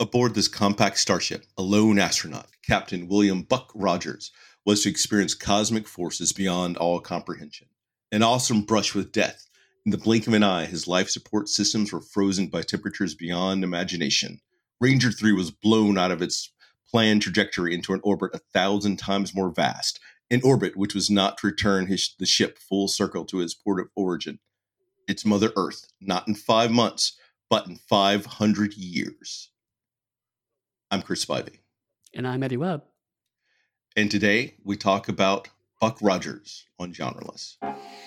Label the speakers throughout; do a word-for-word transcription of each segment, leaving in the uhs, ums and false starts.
Speaker 1: Aboard this compact starship, a lone astronaut, Captain William Buck Rogers, was to experience cosmic forces beyond all comprehension. An awesome brush with death. In the blink of an eye, his life support systems were frozen by temperatures beyond imagination. Ranger three was blown out of its planned trajectory into an orbit a thousand times more vast, an orbit which was not to return his, the ship full circle to its port of origin. It's Mother Earth, not in five months, but in five hundred years. I'm Chris Spivey.
Speaker 2: And I'm Eddie Webb.
Speaker 1: And today we talk about Buck Rogers on Genreless.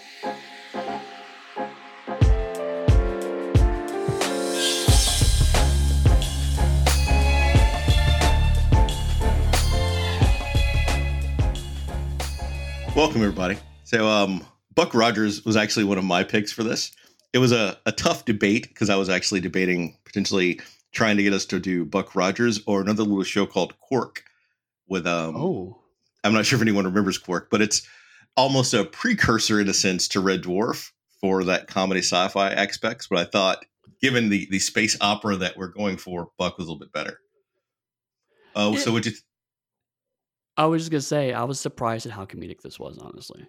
Speaker 1: Welcome, everybody. So, um, Buck Rogers was actually one of my picks for this. It was a, a tough debate because I was actually debating potentially trying to get us to do Buck Rogers or another little show called Quark with, um,
Speaker 2: oh,
Speaker 1: I'm not sure if anyone remembers Quark, but it's almost a precursor in a sense to Red Dwarf for that comedy sci-fi aspects. But I thought, given the, the space opera that we're going for, Buck was a little bit better. Oh, uh, so what you? Th-
Speaker 2: I was just gonna say I was surprised at how comedic this was, honestly.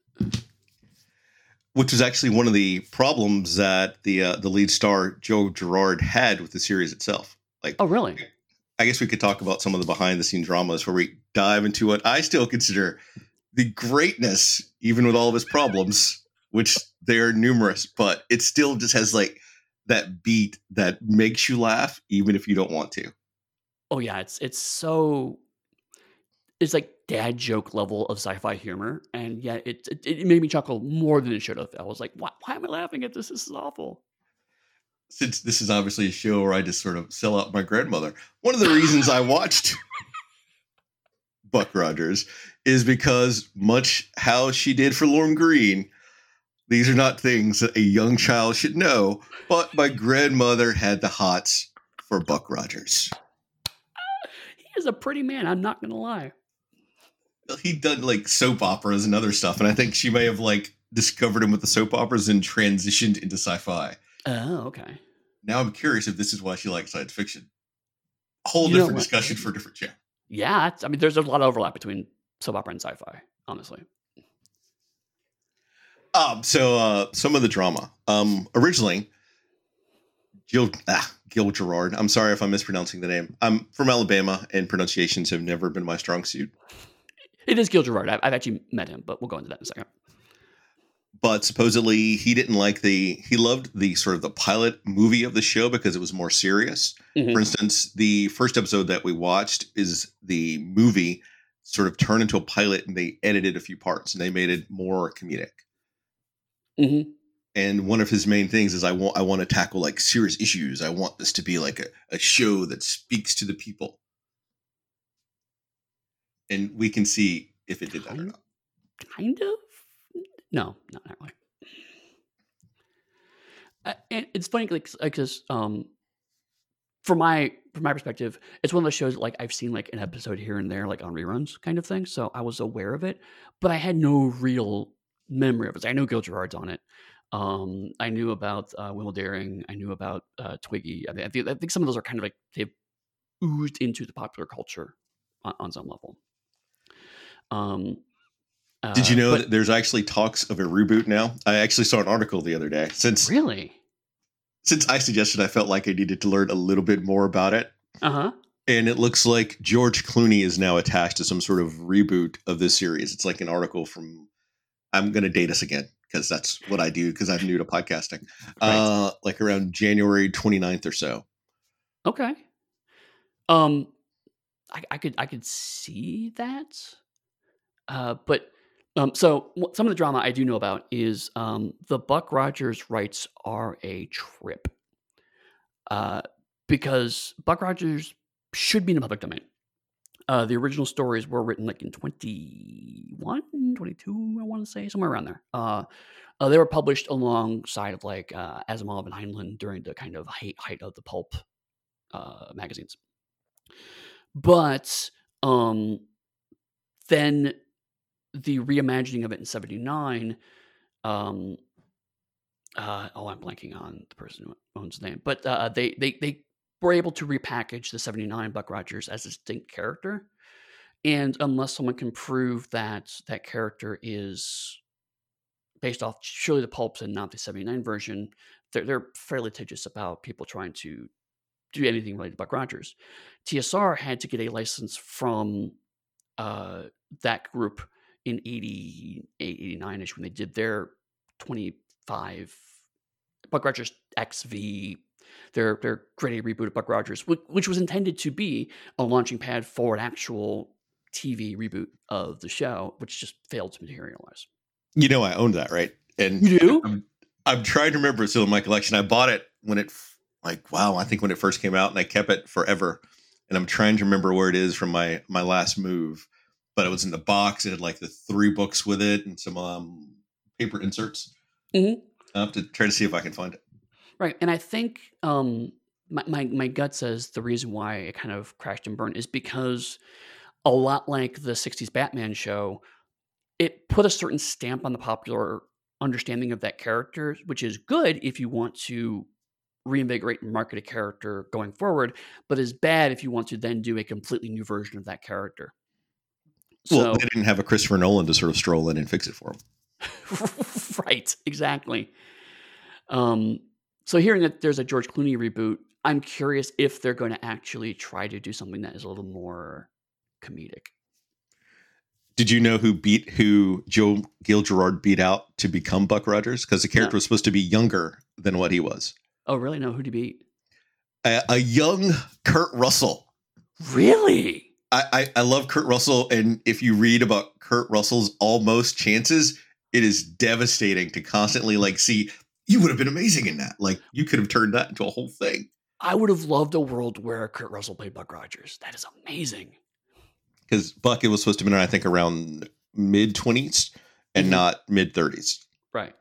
Speaker 1: Which was actually one of the problems that the uh, the lead star Joe Girard had with the series itself. Like,
Speaker 2: oh, really?
Speaker 1: I guess we could talk about some of the behind the scenes dramas where we dive into what I still consider the greatness, even with all of its problems, which they are numerous, but it still just has like that beat that makes you laugh, even if you don't want to.
Speaker 2: Oh yeah, it's it's so it's like dad joke level of sci-fi humor, and yet it it, it made me chuckle more than it should have. I was like, why, why am I laughing at this? This is awful.
Speaker 1: Since this is obviously a show where I just sort of sell out my grandmother, one of the reasons I watched Buck Rogers is because much how she did for Lorne Greene, these are not things that a young child should know, but my grandmother had the hots for Buck Rogers.
Speaker 2: He is a pretty man, I'm not going to lie.
Speaker 1: He'd done like soap operas and other stuff, and I think she may have like discovered him with the soap operas and transitioned into sci-fi.
Speaker 2: Oh, okay.
Speaker 1: Now I'm curious if this is why she likes science fiction. A whole
Speaker 2: You
Speaker 1: different discussion for a different show.
Speaker 2: Yeah, it's, I mean, there's a lot of overlap between soap opera and sci-fi, honestly.
Speaker 1: Um, so uh, some of the drama. Um, originally, Gil ah, Gil Girard. I'm sorry if I'm mispronouncing the name. I'm from Alabama, and pronunciations have never been my strong suit.
Speaker 2: It is Gil Girard. I've, I've actually met him, but we'll go into that in a second.
Speaker 1: But supposedly he didn't like the, he loved the sort of the pilot movie of the show because it was more serious. Mm-hmm. For instance, the first episode that we watched is the movie sort of turned into a pilot and they edited a few parts and they made it more comedic.
Speaker 2: Mm-hmm.
Speaker 1: And one of his main things is I want, I want to tackle like serious issues. I want this to be like a, a show that speaks to the people. And we can see if it did that
Speaker 2: kind,
Speaker 1: or not.
Speaker 2: Kind of? No, not really. Uh, and it's funny because um, from my from my perspective, it's one of those shows that, like I've seen like an episode here and there, like on reruns, kind of thing. So I was aware of it, but I had no real memory of it. I know Gil Girard's on it. Um, I knew about uh, Will Daring. I knew about uh, Twiggy. I, mean, I, think, I think some of those are kind of like they've oozed into the popular culture on, on some level. Um.
Speaker 1: Uh, Did you know
Speaker 2: but,
Speaker 1: that there's actually talks of a reboot now? I actually saw an article the other day. Since
Speaker 2: really,
Speaker 1: since I suggested, I felt like I needed to learn a little bit more about it.
Speaker 2: Uh huh.
Speaker 1: And it looks like George Clooney is now attached to some sort of reboot of this series. It's like an article from. I'm going to date us again because that's what I do because I'm new to podcasting. Right. Uh, like around January twenty-ninth or so.
Speaker 2: Okay. Um, I, I could I could see that. Uh, but. Um, so some of the drama I do know about is um, the Buck Rogers rights are a trip uh, because Buck Rogers should be in the public domain. Uh, the original stories were written like in twenty-one, twenty-two, I want to say, somewhere around there. Uh, uh, they were published alongside of like uh, Asimov and Heinlein during the kind of height, height of the pulp uh, magazines. But um, then... the reimagining of it in seventy-nine, um, uh, oh, I'm blanking on the person who owns the name, but uh, they they they were able to repackage the seventy-nine Buck Rogers as a distinct character. And unless someone can prove that that character is based off surely the pulps and not the seventy-nine version, they're, they're fairly litigious about people trying to do anything related to Buck Rogers. T S R had to get a license from uh, that group in eighty-eight, eighty-nine-ish when they did their twenty-five Buck Rogers X V, their their great reboot of Buck Rogers, which, which was intended to be a launching pad for an actual T V reboot of the show, which just failed to materialize.
Speaker 1: You know, I owned that, right? And
Speaker 2: you do?
Speaker 1: I'm, I'm trying to remember. It's still in my collection. I bought it when it, like, wow, I think when it first came out, and I kept it forever. And I'm trying to remember where it is from my my last move. But it was in the box. It had like the three books with it and some um, paper inserts.
Speaker 2: Mm-hmm.
Speaker 1: I'll have to try to see if I can find it.
Speaker 2: Right. And I think um, my, my, my gut says the reason why it kind of crashed and burned is because a lot like the sixties Batman show, it put a certain stamp on the popular understanding of that character, which is good if you want to reinvigorate and market a character going forward, but is bad if you want to then do a completely new version of that character.
Speaker 1: Well,
Speaker 2: So,
Speaker 1: they didn't have a Christopher Nolan to sort of stroll in and fix it for them.
Speaker 2: right, exactly. Um, so hearing that there's a George Clooney reboot, I'm curious if they're going to actually try to do something that is a little more comedic.
Speaker 1: Did you know who beat who Joe Gil Gerard beat out to become Buck Rogers? Because the character no. was supposed to be younger than what he was.
Speaker 2: Oh, really? No, who'd he beat?
Speaker 1: A, a young Kurt Russell.
Speaker 2: Really?
Speaker 1: I, I, I love Kurt Russell, and if you read about Kurt Russell's almost chances, it is devastating to constantly like see you would have been amazing in that. Like you could have turned that into a whole thing.
Speaker 2: I would have loved a world where Kurt Russell played Buck Rogers. That is amazing.
Speaker 1: Because Buck, it was supposed to be, I think, around mid twenties and mm-hmm. not mid thirties.
Speaker 2: Right.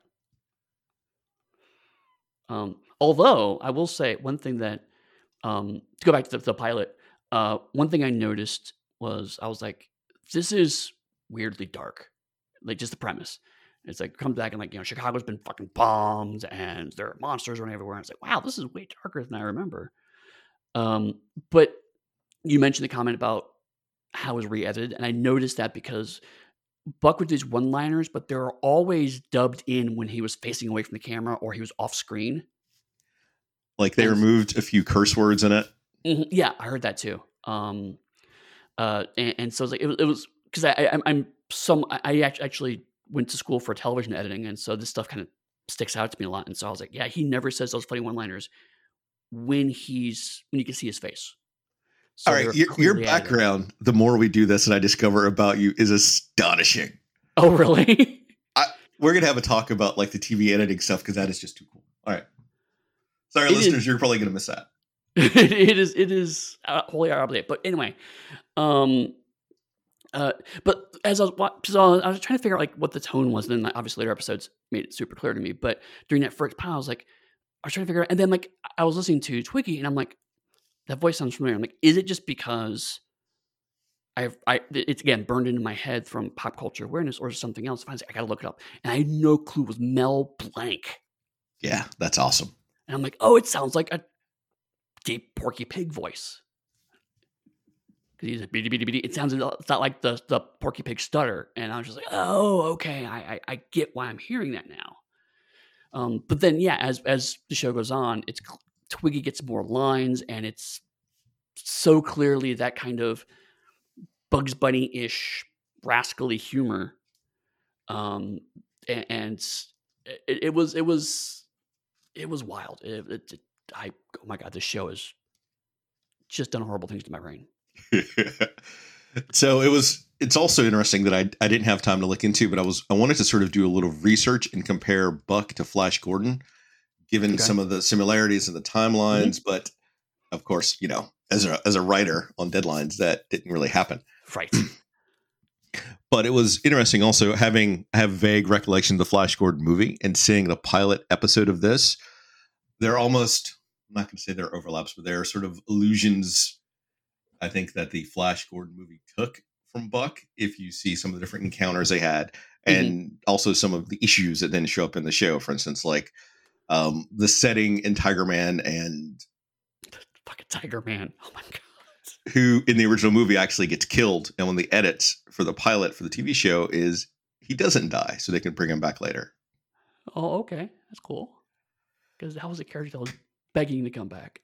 Speaker 2: Um, although I will say one thing that um, to go back to the, the pilot. Uh, one thing I noticed was I was like, this is weirdly dark. Like just the premise. It's like comes back and like, you know, Chicago's been fucking bombed and there are monsters running everywhere. And it's like, wow, this is way darker than I remember. Um, but you mentioned the comment about how it was re-edited. And I noticed that because Buck would do these one-liners, but they're always dubbed in when he was facing away from the camera or he was off screen.
Speaker 1: Like they and, removed a few curse words in it.
Speaker 2: Mm-hmm, yeah, I heard that too. Um, uh, and, and so it was like it, it was because I, I I'm some I actually went to school for television editing, and so this stuff kind of sticks out to me a lot. And so I was like, yeah, he never says those funny one-liners when he's when you can see his face. So
Speaker 1: all right, your, your background. Added. The more we do this, and I discover about you is astonishing.
Speaker 2: Oh, really?
Speaker 1: I, we're gonna have a talk about like the T V editing stuff because that is just too cool. All right, sorry,
Speaker 2: it
Speaker 1: listeners,
Speaker 2: is,
Speaker 1: you're probably gonna miss that.
Speaker 2: it, it is it is wholly our update. But anyway, um, uh, but as I was so I was trying to figure out like what the tone was, and then obviously later episodes made it super clear to me. But during that first panel, I was like, I was trying to figure out, and then like I was listening to Twiggy, and I'm like, that voice sounds familiar. I'm like, is it just because I've I it's again burned into my head from pop culture awareness, or something else? I, like, I gotta look it up, and I had no clue. It was Mel Blanc.
Speaker 1: Yeah, that's awesome.
Speaker 2: And I'm like, oh, it sounds like a deep Porky Pig voice. Because he's a beady beady beady. It sounds it's not like the the Porky Pig stutter. And I was just like, oh, okay, I I, I get why I'm hearing that now. Um, but then yeah, as as the show goes on, it's Twiggy gets more lines, and it's so clearly that kind of Bugs Bunny-ish rascally humor. Um, and, and it, it was it was it was wild. It, it, it, I oh my god, this show has just done horrible things to my brain.
Speaker 1: So it was. It's also interesting that I I didn't have time to look into, but I was I wanted to sort of do a little research and compare Buck to Flash Gordon, given okay. some of the similarities in the timelines. Mm-hmm. But of course, you know, as a as a writer on deadlines, that didn't really happen.
Speaker 2: Right.
Speaker 1: But it was interesting also having have vague recollection of the Flash Gordon movie and seeing the pilot episode of this. They're almost, I'm not going to say they're overlaps, but they're sort of allusions, I think, that the Flash Gordon movie took from Buck, if you see some of the different encounters they had, and mm-hmm. also some of the issues that then show up in the show. For instance, like um, the setting in Tiger Man and
Speaker 2: Fucking Tiger Man. Oh my god.
Speaker 1: Who in the original movie actually gets killed, and when the edits for the pilot for the T V show is he doesn't die, so they can bring him back later.
Speaker 2: Oh, okay, that's cool. Because that was a character that was begging to come back.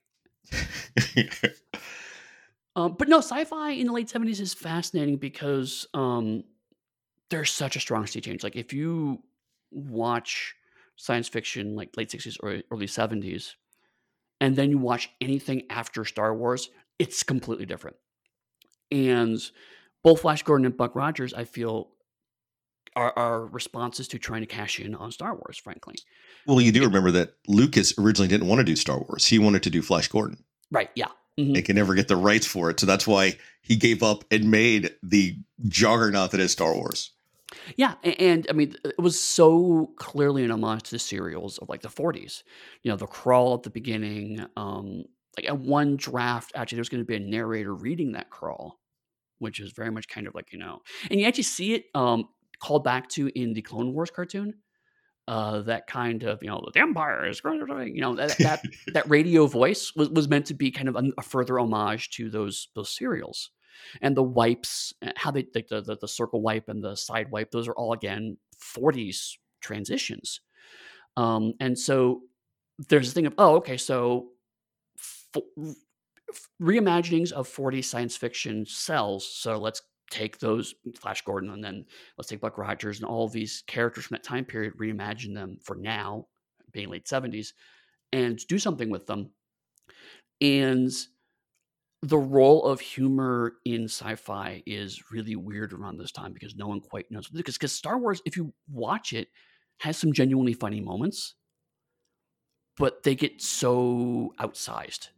Speaker 2: um, but no, sci-fi in the late seventies is fascinating because um, there's such a strong sea change. Like if you watch science fiction, like late sixties or early seventies, and then you watch anything after Star Wars, it's completely different. And both Flash Gordon and Buck Rogers, I feel, are, are responses to trying to cash in on Star Wars, frankly.
Speaker 1: Well, you do remember that Lucas originally didn't want to do Star Wars. He wanted to do Flash Gordon.
Speaker 2: Right, yeah. Mm-hmm.
Speaker 1: They could never get the rights for it. So that's why he gave up and made the juggernaut that is Star Wars.
Speaker 2: Yeah, and, and I mean, it was so clearly an homage to the serials of like the forties. You know, the crawl at the beginning. Um, like at one draft, actually, there's going to be a narrator reading that crawl, which is very much kind of like, you know, and you actually see it um, called back to in the Clone Wars cartoon. Uh, that kind of, you know, the Empire is, you know, that that, that radio voice was, was meant to be kind of a, a further homage to those those serials. And the wipes, how they like the, the the circle wipe and the side wipe, those are all again forties transitions. Um, and so there's this thing of, oh, okay, so f- reimaginings of forties science fiction sells. So let's take those Flash Gordon and then let's take Buck Rogers and all these characters from that time period, reimagine them for now, being late seventies, and do something with them. And the role of humor in sci-fi is really weird around this time because no one quite knows. Because because Star Wars, if you watch it, has some genuinely funny moments, but they get so outsized.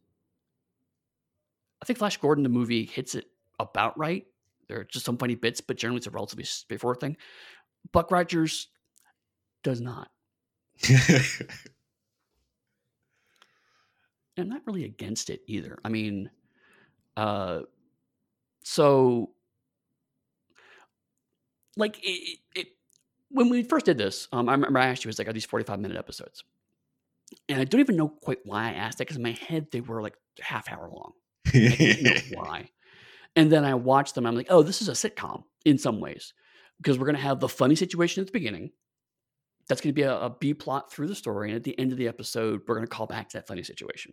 Speaker 2: I think Flash Gordon, the movie, hits it about right. There are just some funny bits, but generally it's a relatively straightforward thing. Buck Rogers does not. I'm not really against it either. I mean, uh, so like it, it, when we first did this, um, I remember I asked you, it was like, are these forty-five minute episodes? And I don't even know quite why I asked that because in my head they were like half hour long. I didn't know why. And then I watched them. I'm like, oh, this is a sitcom in some ways because we're going to have the funny situation at the beginning. That's going to be a, a B plot through the story. And at the end of the episode, we're going to call back to that funny situation.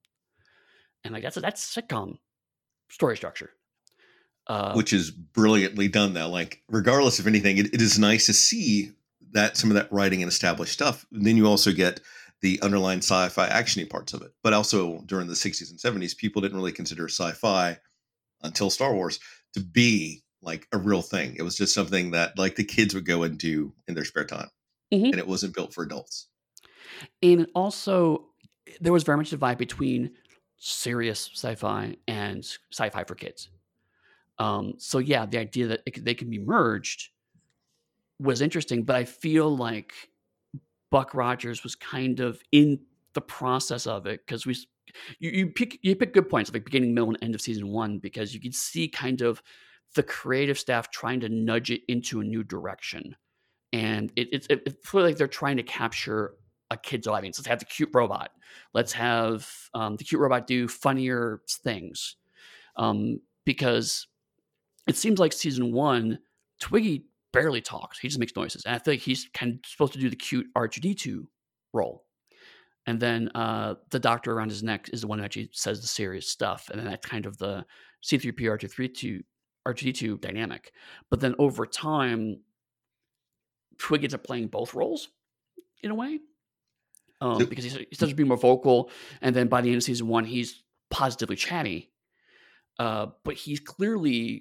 Speaker 2: And like, that's a, that's sitcom story structure.
Speaker 1: Uh, Which is brilliantly done though. Like, regardless of anything, it, it is nice to see that some of that writing and established stuff. And then you also get the underlying sci-fi actiony parts of it. But also during the sixties and seventies, people didn't really consider sci-fi until Star Wars to be like a real thing. It was just something that like the kids would go and do in their spare time. Mm-hmm. And it wasn't built for adults.
Speaker 2: And also there was very much a divide between serious sci-fi and sci-fi for kids. Um, so yeah, the idea that it, they can be merged was interesting, but I feel like Buck Rogers was kind of in the process of it because we, you, you pick you pick good points, like beginning, middle, and end of season one, because you could see kind of the creative staff trying to nudge it into a new direction, and it it, it, it feels like they're trying to capture a kid's audience. Let's have the cute robot. Let's have um, the cute robot do funnier things, um, because it seems like season one, Twiggy barely talks. He just makes noises. And I feel like he's kind of supposed to do the cute R two D two role. And then uh, the doctor around his neck is the one who actually says the serious stuff. And then that's kind of the C three P O, R two D two dynamic. But then over time, Twig ends up playing both roles in a way. Um, because he, he starts to be more vocal. And then by the end of season one, he's positively chatty. Uh, but he's clearly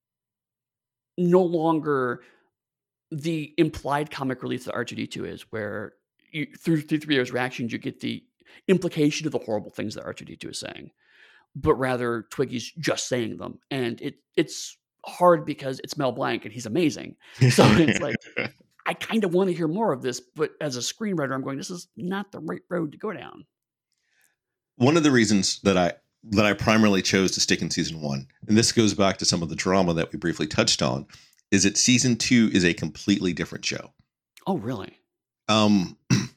Speaker 2: no longer the implied comic relief that R two D two is, where you, through through three O's reactions, you get the implication of the horrible things that R two D two is saying, but rather Twiggy's just saying them. And it it's hard because it's Mel Blanc and he's amazing. So it's like, I kind of want to hear more of this, but as a screenwriter, I'm going, this is not the right road to go down.
Speaker 1: One of the reasons that I that I primarily chose to stick in season one, and this goes back to some of the drama that we briefly touched on, is that season two is a completely different show.
Speaker 2: Oh, really?
Speaker 1: Um,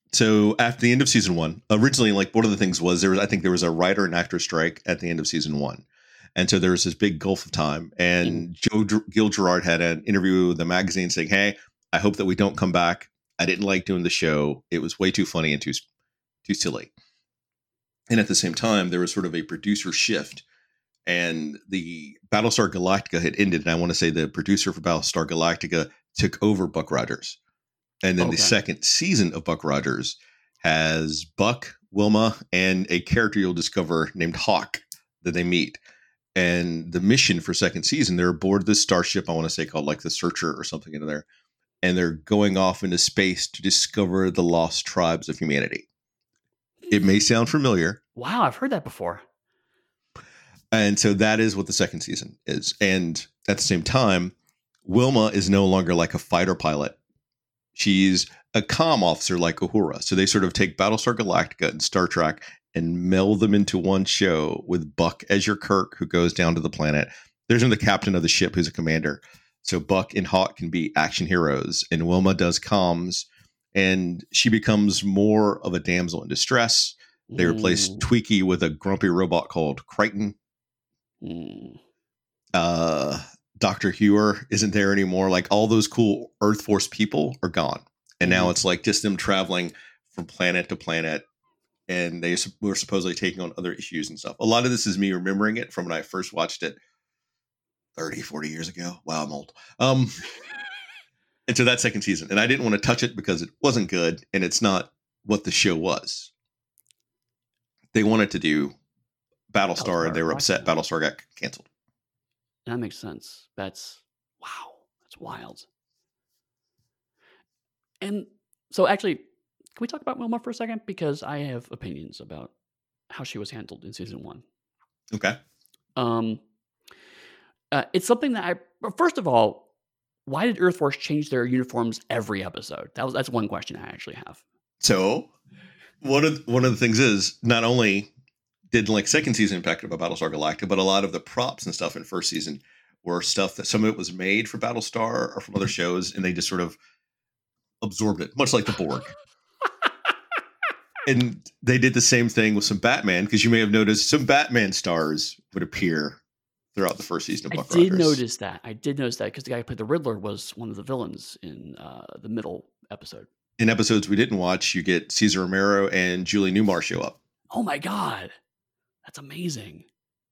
Speaker 1: So after the end of season one, originally, like one of the things was there was, I think there was a writer and actor strike at the end of season one. And so there was this big gulf of time. And Joe G- Gil Gerard had an interview with the magazine saying, "Hey, I hope that we don't come back. I didn't like doing the show. It was way too funny and too too silly." And at the same time, there was sort of a producer shift. And the Battlestar Galactica had ended. And I want to say the producer for Battlestar Galactica took over Buck Rogers. And then
Speaker 2: Okay.
Speaker 1: the second season of Buck Rogers has Buck, Wilma, and a character you'll discover named Hawk that they meet. And the mission for second season, they're aboard this starship, I want to say called like the Searcher or something in there. And they're going off into space to discover the lost tribes of humanity. It may sound familiar.
Speaker 2: Wow, I've heard that before.
Speaker 1: And so that is what the second season is. And at the same time, Wilma is no longer like a fighter pilot. She's a comm officer like Uhura. So they sort of take Battlestar Galactica and Star Trek and meld them into one show with Buck as your Kirk, who goes down to the planet. There's the captain of the ship who's a commander. So Buck and Hawk can be action heroes, and Wilma does comms, and she becomes more of a damsel in distress. They replace
Speaker 2: Mm,
Speaker 1: Tweaky with a grumpy robot called Crichton.
Speaker 2: mm,
Speaker 1: Uh, Doctor Hewer isn't there anymore. Like all those cool Earth Force people are gone. And now
Speaker 2: Mhm.
Speaker 1: it's like just them traveling from planet to planet. And they sup- were supposedly taking on other issues and stuff. A lot of this is me remembering it from when I first watched it thirty, forty years ago. Wow, I'm old. Um, and so that second season. And I didn't want to touch it because it wasn't good. And it's not what the show was. They wanted to do Battlestar, and they were upset
Speaker 2: Galactica.
Speaker 1: Battlestar got canceled.
Speaker 2: That makes sense. That's wow. That's wild. And so, actually, can we talk about Wilma for a second? Because I have opinions about how she was handled in season one.
Speaker 1: Okay.
Speaker 2: Um, uh, it's something that I well, first of all, why did Earth Force change their uniforms every episode? That was that's one question I actually have.
Speaker 1: So one of one of the things is not only did like second season impact of Battlestar Galactica, but a lot of the props and stuff in first season were stuff that some of it was made for Battlestar or from other shows, and they just sort of absorbed it, much like the Borg. And they did the same thing with some Batman, because you may have noticed some Batman stars would appear throughout the first season of
Speaker 2: I
Speaker 1: Buck
Speaker 2: did
Speaker 1: Rogers.
Speaker 2: notice that. I did notice that because the guy who played the Riddler was one of the villains in uh, the middle episode.
Speaker 1: In episodes we didn't watch, you get Cesar Romero and Julie Newmar show up.
Speaker 2: Oh my god, that's amazing.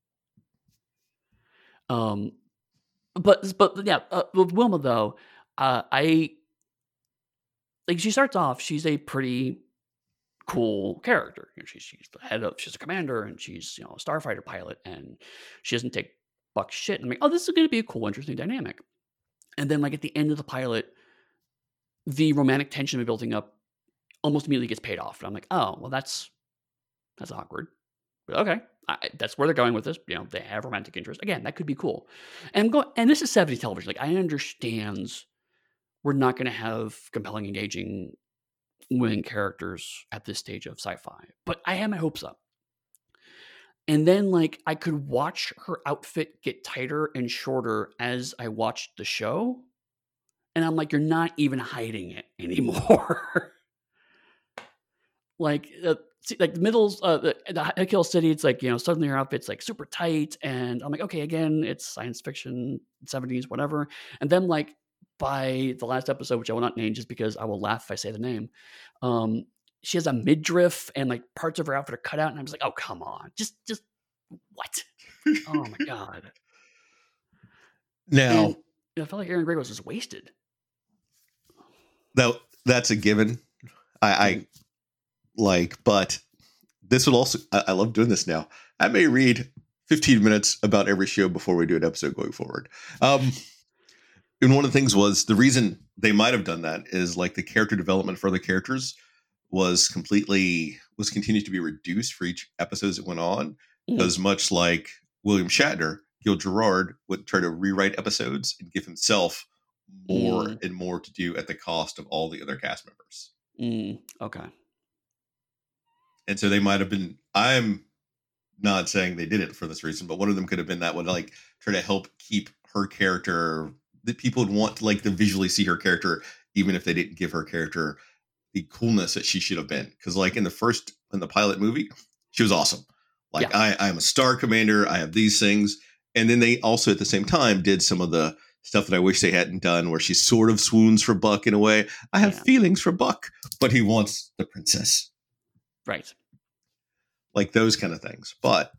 Speaker 2: Um, but but yeah, uh, with Wilma though, uh, I like she starts off. She's a pretty cool character. You know, she's she's the head of. She's a commander, and she's you know a starfighter pilot, and she doesn't take Buck's shit. And I'm like, oh, this is going to be a cool, interesting dynamic. And then like at the end of the pilot, the romantic tension building up almost immediately gets paid off. And I'm like, oh, well, that's that's awkward. But okay, I, that's where they're going with this. You know, they have romantic interest. Again, that could be cool. And I'm going, and this is seventies television. Like I understand we're not going to have compelling, engaging women characters at this stage of sci-fi, but I had my hopes up. And then like I could watch her outfit get tighter and shorter as I watched the show. And I'm like, you're not even hiding it anymore. like, uh, see, like the middles, uh, the, the Kill City, it's like, you know, suddenly her outfit's like super tight. And I'm like, okay, again, it's science fiction, seventies, whatever. And then like by the last episode, which I will not name just because I will laugh if I say the name, um, she has a midriff and like parts of her outfit are cut out. And I'm just like, oh, come on. Just, just what? Oh my God.
Speaker 1: Now,
Speaker 2: And I felt like Aaron Gray was just wasted.
Speaker 1: that that's a given. I, I like, but this will also. I, I love doing this now. I may read fifteen minutes about every show before we do an episode going forward. Um, and one of the things was the reason they might have done that is like the character development for the characters was completely was continued to be reduced for each episode that went on, because mm-hmm. much like William Shatner, Gil Gerard would try to rewrite episodes and give himself more mm. and more to do at the cost of all the other cast members.
Speaker 2: Mm, okay.
Speaker 1: And so they might have been, I'm not saying they did it for this reason, but one of them could have been that would like try to help keep her character, that people would want to like to visually see her character, even if they didn't give her character the coolness that she should have been. Because like in the first in the pilot movie, she was awesome. Like
Speaker 2: Yeah.
Speaker 1: I, I am a star commander. I have these things. And then they also at the same time did some of the stuff that I wish they hadn't done, where she sort of swoons for Buck in a way. I have
Speaker 2: Yeah.
Speaker 1: feelings for Buck, but he wants the princess.
Speaker 2: Right.
Speaker 1: Like those kind of things. But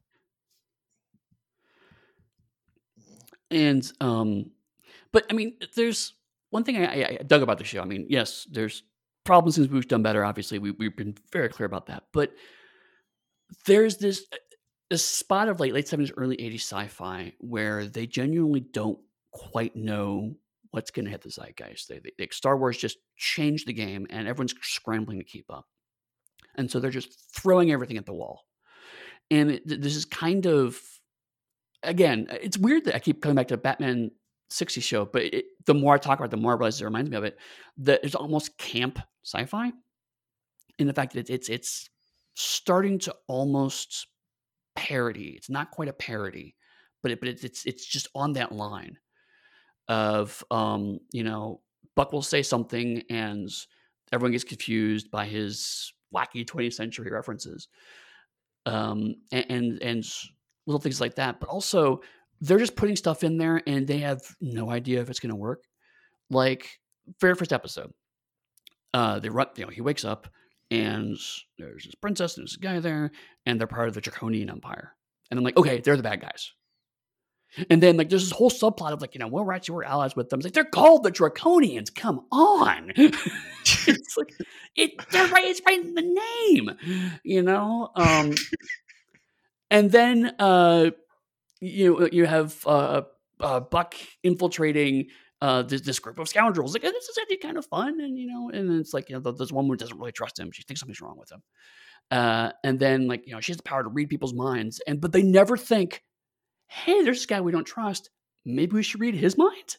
Speaker 2: And um, but I mean, there's one thing I, I, I dug about the show. I mean, yes, there's problems since we've done better. Obviously, we, we've been very clear about that. But there's this this spot of like late seventies, early eighties sci-fi where they genuinely don't quite know what's going to hit the zeitgeist. They, they, like Star Wars just changed the game, and everyone's scrambling to keep up, and so they're just throwing everything at the wall. And it, this is kind of, again, it's weird that I keep coming back to Batman sixties show, but it, the more I talk about it, the more I realize it reminds me of it. That it's almost camp sci-fi in the fact that it's it's starting to almost parody. It's not quite a parody, but it, but it's it's it's just on that line of um, you know, Buck will say something and everyone gets confused by his wacky twentieth century references. Um, and, and and little things like that. But also they're just putting stuff in there and they have no idea if it's going to work. Like very first episode, uh, they run. You know, he wakes up and there's this princess and there's a guy there, and they're part of the Draconian Empire. And I'm like, okay, they're the bad guys. And then like there's this whole subplot of like, you know, well, we're actually we're allies with them. It's like they're called the Draconians. Come on. It's like it they're right, it's right in the name. You know? Um and then uh you you have uh, uh Buck infiltrating uh this, this group of scoundrels. Like, this is actually kind of fun, and you know, and then it's like, you know, there's one woman who doesn't really trust him. She thinks something's wrong with him. Uh and then like, you know, she has the power to read people's minds, and but they never think, hey, there's this guy we don't trust. Maybe we should read his mind.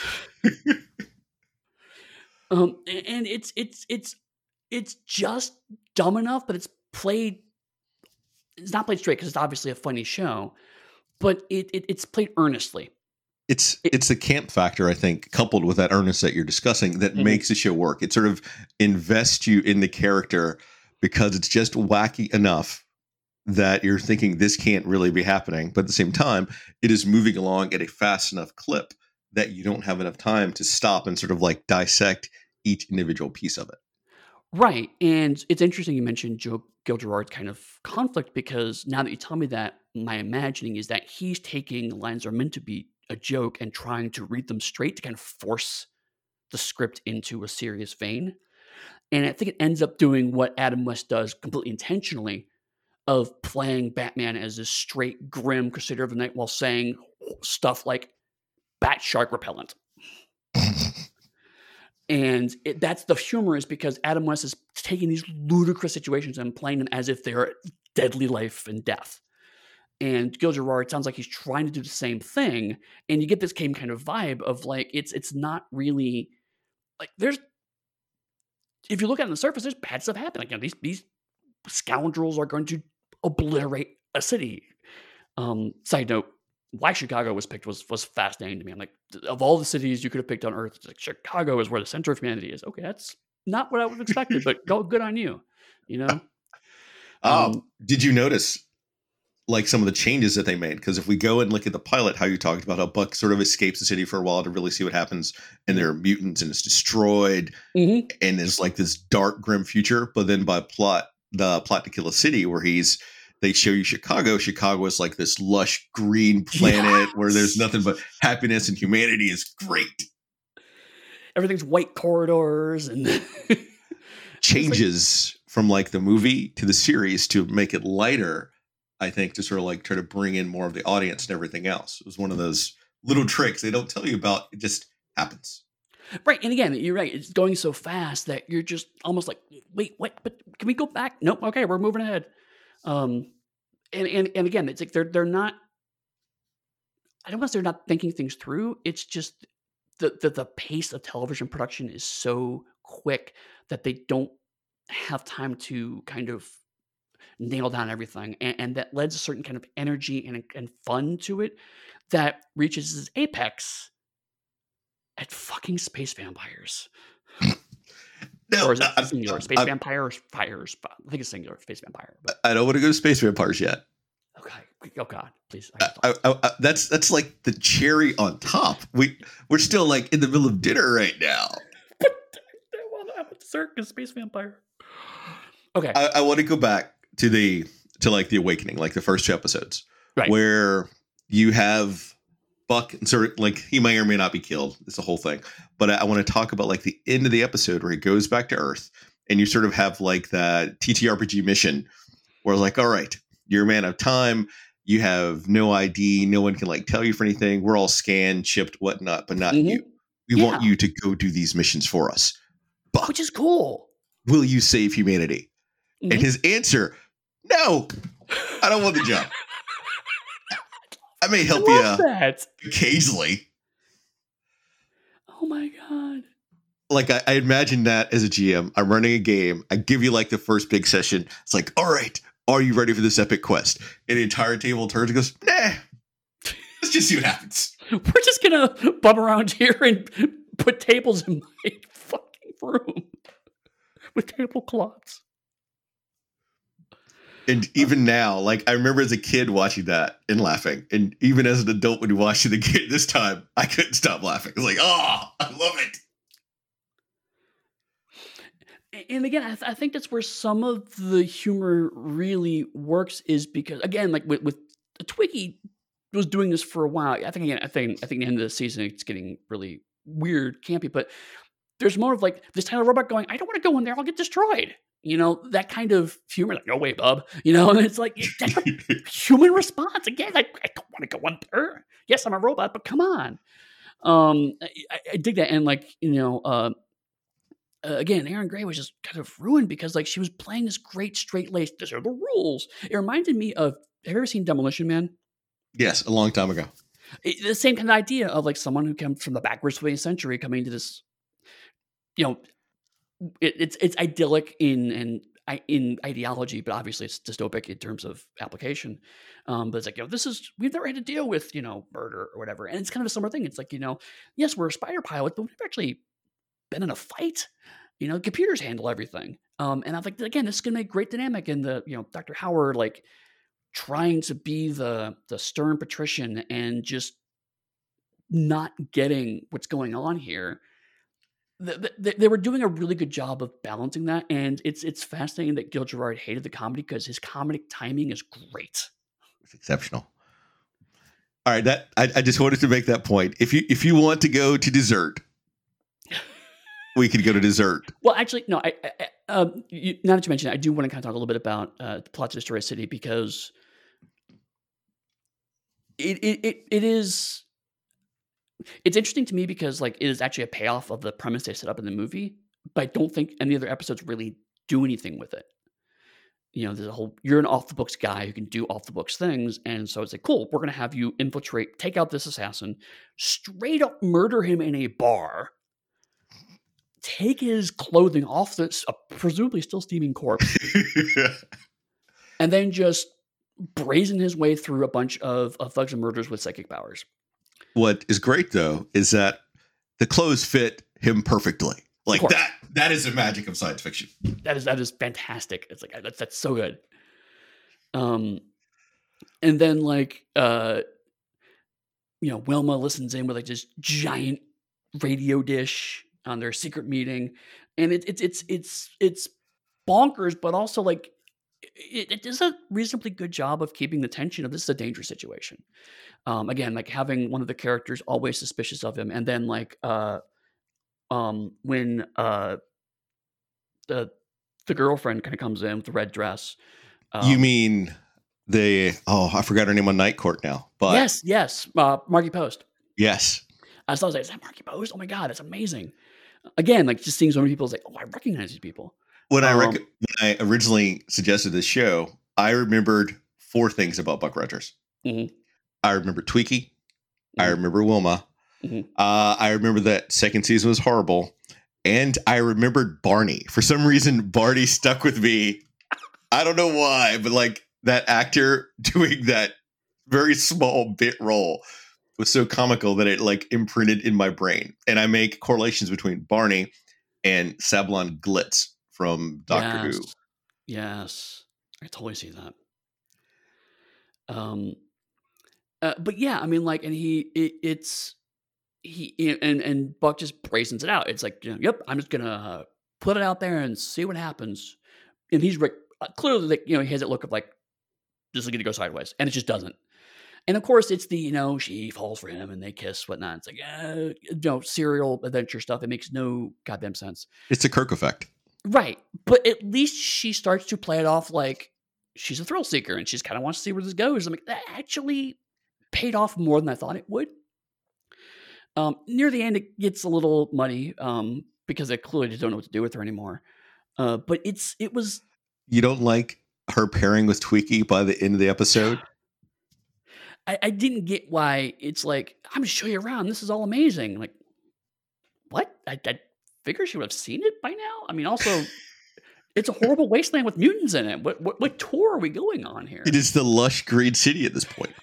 Speaker 2: um, and it's it's it's it's just dumb enough, but it's played. It's not played straight because it's obviously a funny show, but it, it it's played earnestly.
Speaker 1: It's
Speaker 2: It-
Speaker 1: it's the camp factor, I think, coupled with that earnest that you're discussing, that
Speaker 2: Mhm.
Speaker 1: makes the show work. It sort of invests you in the character because it's just wacky enough that you're thinking this can't really be happening. But at the same time, it is moving along at a fast enough clip that you don't have enough time to stop and sort of like dissect each individual piece of it.
Speaker 2: Right. And it's interesting you mentioned Joe Gil Gerard's kind of conflict, because now that you tell me that, my imagining is that he's taking lines that are meant to be a joke and trying to read them straight to kind of force the script into a serious vein. And I think it ends up doing what Adam West does completely intentionally, of playing Batman as this straight, grim crusader of the night while saying stuff like bat shark repellent. And it, that's the humor, is because Adam West is taking these ludicrous situations and playing them as if they're deadly life and death. And Gil Gerard, it sounds like he's trying to do the same thing. And you get this same kind of vibe of like, it's it's not really like there's, if you look at it on the surface, there's bad stuff happening. Like, you know, these these scoundrels are going to obliterate a city. Um, side note, why Chicago was picked was was fascinating to me. I'm like, of all the cities you could have picked on Earth, it's like Chicago is where the center of humanity is. Okay, that's not what I would have expected, but go good on you. You know.
Speaker 1: Um,
Speaker 2: Um,
Speaker 1: did you notice like some of the changes that they made? Because if we go and look at the pilot, how you talked about how Buck sort of escapes the city for a while to really see what happens, and there are mutants and it's destroyed,
Speaker 2: mhm.
Speaker 1: and it's like this dark, grim future. But then by plot, the plot to kill a city, where he's they show you Chicago. Chicago is like this lush green planet
Speaker 2: Yes.
Speaker 1: where there's nothing but happiness and humanity is great.
Speaker 2: Everything's white corridors and
Speaker 1: Changes from like the movie to the series to make it lighter, I think, to sort of like try to bring in more of the audience and everything else. It was one of those little tricks they don't tell you about. It just happens.
Speaker 2: right. And again, you're right. It's going so fast that you're just almost like, wait, what? But can we go back? Nope. Okay, we're moving ahead. Um, and and and again, it's like they're they're not. I don't want to say they're not thinking things through. It's just the, the the pace of television production is so quick that they don't have time to kind of nail down everything, and, and that lends a certain kind of energy and and fun to it that reaches its apex at fucking space vampires.
Speaker 1: No,
Speaker 2: Or is it
Speaker 1: I,
Speaker 2: singular?
Speaker 1: I,
Speaker 2: Space
Speaker 1: I,
Speaker 2: vampire or fires? I think it's singular. Space vampire. But
Speaker 1: I don't want to go to Space Vampires yet.
Speaker 2: okay. Oh God, please.
Speaker 1: I, I, I, that's that's like the cherry on top. We we're still like in the middle of dinner right now.
Speaker 2: But I want to have a dessert because space vampire. Okay.
Speaker 1: I, I want to go back to the to like the Awakening, like the first two episodes,
Speaker 2: Right.
Speaker 1: where you have Buck, and so like he may or may not be killed. It's a whole thing, but I, I want to talk about like the end of the episode where he goes back to Earth, and you sort of have like that T T R P G mission where it's like, all right, you're a man of time. You have no I D. No one can like tell you for anything. We're all scanned, chipped, whatnot, but not
Speaker 2: Mhm.
Speaker 1: you. We
Speaker 2: Yeah.
Speaker 1: want you to go do these missions for us. Buck,
Speaker 2: Which is cool.
Speaker 1: will you save humanity?
Speaker 2: Mhm.
Speaker 1: And his answer, no, I don't want the job. I may
Speaker 2: I
Speaker 1: help you
Speaker 2: love that.
Speaker 1: occasionally.
Speaker 2: Oh my God.
Speaker 1: Like I, I imagine that as a G M, I'm running a game. I give you like the first big session. It's like, all right, are you ready for this epic quest? And the entire table turns and goes, nah, let's just see what happens.
Speaker 2: We're just gonna bum around here and put tables in my fucking room with tablecloths.
Speaker 1: And even now, like I remember as a kid watching that and laughing. And even as an adult when you watch it again this time, I couldn't stop laughing. It's like, oh, I love it.
Speaker 2: And again, I, th- I think that's where some of the humor really works, is because again, like with, with Twiggy was doing this for a while. I think again, I think I think the end of the season it's getting really weird, campy. But there's more of like this tiny robot going, "I don't want to go in there. I'll get destroyed." You know, that kind of humor. Like, no way, bub. You know, and it's like that's a human response. Again, like I don't want to go in there. Yes, I'm a robot, but come on. Um, I, I I dig that, and like you know, uh, uh, again, Erin Gray was just kind of ruined because like she was playing this great straight laced. These are the rules. It reminded me of. Have you ever seen Demolition Man?
Speaker 1: Yes, a long time ago.
Speaker 2: It, the same kind of idea of like someone who comes from the backwards twentieth century coming to this. You know, it, it's it's idyllic in and in ideology, but obviously it's dystopic in terms of application. Um, but it's like, you know, this is we've never had to deal with you know murder or whatever, and it's kind of a similar thing. It's like you know, yes, we're a spider pilot, but we've actually been in a fight. You know, computers handle everything. Um, and I'm like, again, this is gonna make great dynamic. And the you know Doctor Howard like trying to be the the stern patrician and just not getting what's going on here. Th- th- They were doing a really good job of balancing that, and it's it's fascinating that Gil Gerard hated the comedy because his comedic timing is great.
Speaker 1: It's exceptional. All right, that I, I just wanted to make that point. If you if you want to go to dessert, we could go to dessert.
Speaker 2: Well, actually, no. I, I um, you, now that you mention it, I do want to kind of talk a little bit about uh, the plot to destroy a city because it it it, it is. It's interesting to me because like it is actually a payoff of the premise they set up in the movie, but I don't think any other episodes really do anything with it. You know, there's a whole you're an off the books guy who can do off the books things, and so it's like cool. We're gonna have you infiltrate, take out this assassin, straight up murder him in a bar, take his clothing off this uh, presumably still steaming corpse, and then just brazen his way through a bunch of, of thugs and murders with psychic powers.
Speaker 1: What is great though is that the clothes fit him perfectly. Like that that is the magic of science fiction.
Speaker 2: That is that is fantastic. It's like that's that's so good. Um and then like uh you know, Wilma listens in with like this giant radio dish on their secret meeting. And it, it's it's it's it's bonkers, but also like it, it does a reasonably good job of keeping the tension of this is a dangerous situation. Um, again, like having one of the characters always suspicious of him, and then like uh, um, when uh, the the girlfriend kind of comes in with the red dress. Um,
Speaker 1: you mean the oh, I forgot her name on Night Court now. But
Speaker 2: yes, yes, uh, Margie Post.
Speaker 1: Yes,
Speaker 2: I was like, is that Margie Post? Oh my god, that's amazing. Again, like just seeing so many people, it's like, oh, I recognize these people.
Speaker 1: When I
Speaker 2: Um,
Speaker 1: rec- when I originally suggested this show, I remembered four things about Buck Rogers.
Speaker 2: Mhm.
Speaker 1: I remember Tweaky. I
Speaker 2: Mhm.
Speaker 1: remember Wilma.
Speaker 2: Mhm.
Speaker 1: Uh, I remember that second season was horrible. And I remembered Barney. For some reason, Barney stuck with me. I don't know why, but like that actor doing that very small bit role was so comical that it like imprinted in my brain. And I make correlations between Barney and Sablon Glitz from Doctor
Speaker 2: Yes.
Speaker 1: Who.
Speaker 2: Yes. I totally see that. Um, uh, but yeah, I mean, like, and he, it, it's, he, and, and Buck just brazens it out. It's like, you know, yep, I'm just going to put it out there and see what happens. And he's like, uh, clearly, like, you know, he has that look of like, this is going to go sideways. And it just doesn't. And of course, it's the, you know, she falls for him and they kiss, whatnot. It's like, uh, you know, serial adventure stuff. It makes no goddamn sense.
Speaker 1: It's a Kirk effect.
Speaker 2: Right. But at least she starts to play it off like she's a thrill seeker and she's kind of wants to see where this goes. I'm like, that actually paid off more than I thought it would. Um, near the end, it gets a little muddy um, because they clearly just don't know what to do with her anymore. Uh, but it's it was.
Speaker 1: You don't like her pairing with Twiki by the end of the episode?
Speaker 2: I, I didn't get why it's like, I'm going to show you around. This is all amazing. Like, what? I, I figure she would have seen it by now. I mean, also, it's a horrible wasteland with mutants in it. What, what what tour are we going on here?
Speaker 1: It is the lush green city at this point.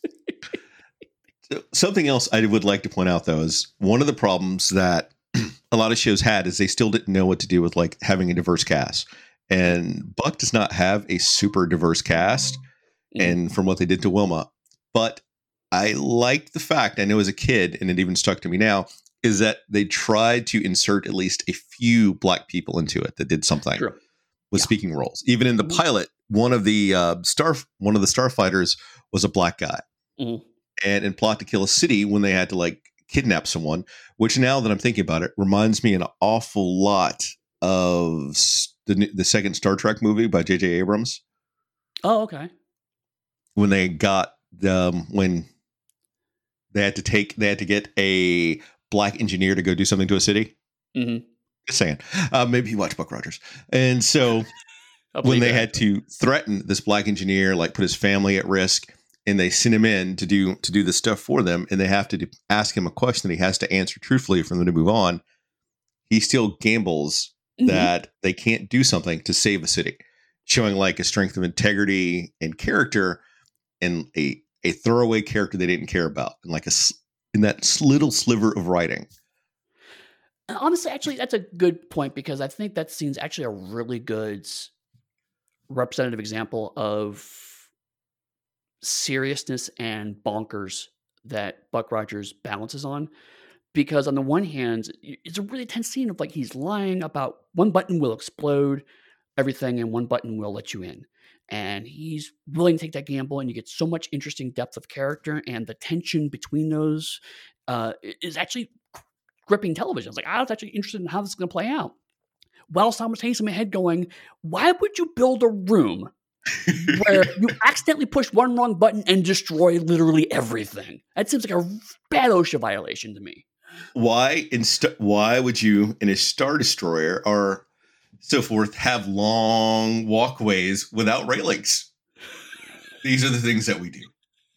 Speaker 1: So, something else I would like to point out, though, is one of the problems that a lot of shows had is they still didn't know what to do with like having a diverse cast. And Buck does not have a super diverse cast. Mm-hmm. And from what they did to Wilma. But I like the fact, I know as a kid, and it even stuck to me now, is that they tried to insert at least a few black people into it that did something
Speaker 2: True.
Speaker 1: with
Speaker 2: Yeah.
Speaker 1: speaking roles. Even in the mm-hmm. pilot, one of the uh, star one of the starfighters was a black guy. Mm-hmm. And in Plot to Kill a City, when they had to like kidnap someone, which now that I'm thinking about it, reminds me an awful lot of the the second Star Trek movie by J J Abrams.
Speaker 2: Oh, okay.
Speaker 1: When they got um, when they had to take, they had to get a black engineer to go do something to a city. Mm-hmm. Just saying, uh, maybe you watch Buck Rogers. And so when they that. had to threaten this black engineer, like put his family at risk, and they send him in to do to do the stuff for them, and they have to do, ask him a question that he has to answer truthfully for them to move on. He still gambles mm-hmm. that they can't do something to save a city, showing like a strength of integrity and character. And a, a throwaway character they didn't care about, and like a in that little sliver of writing.
Speaker 2: Honestly, actually, that's a good point because I think that scene's actually a really good representative example of seriousness and bonkers that Buck Rogers balances on. Because on the one hand, it's a really tense scene of like he's lying about one button will explode everything and one button will let you in. And he's willing to take that gamble, and you get so much interesting depth of character, and the tension between those uh, is actually gripping television. It's like, I was actually interested in how this is going to play out. While simultaneously in my head going, why would you build a room where you accidentally push one wrong button and destroy literally everything? That seems like a bad OSHA violation to me.
Speaker 1: Why, in st- why would you, in a Star Destroyer or so forth, have long walkways without railings? These are the things that we do.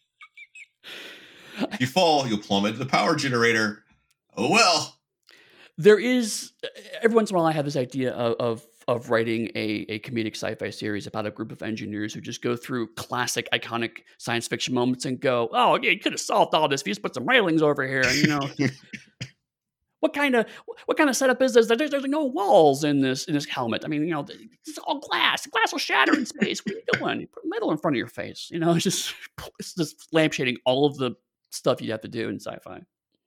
Speaker 1: If you fall, you'll plummet to the power generator. Oh, well.
Speaker 2: There is, every once in a while, I have this idea of, of, of writing a, a comedic sci-fi series about a group of engineers who just go through classic, iconic science fiction moments and go, oh, yeah, you could have solved all this if you just put some railings over here. And, you know, what kind of what kind of setup is this? There's, there's no walls in this in this helmet. I mean, you know, it's all glass. Glass will shatter in space. What are you doing? You put metal in front of your face. You know, it's just it's just lampshading all of the stuff you'd have to do in sci-fi.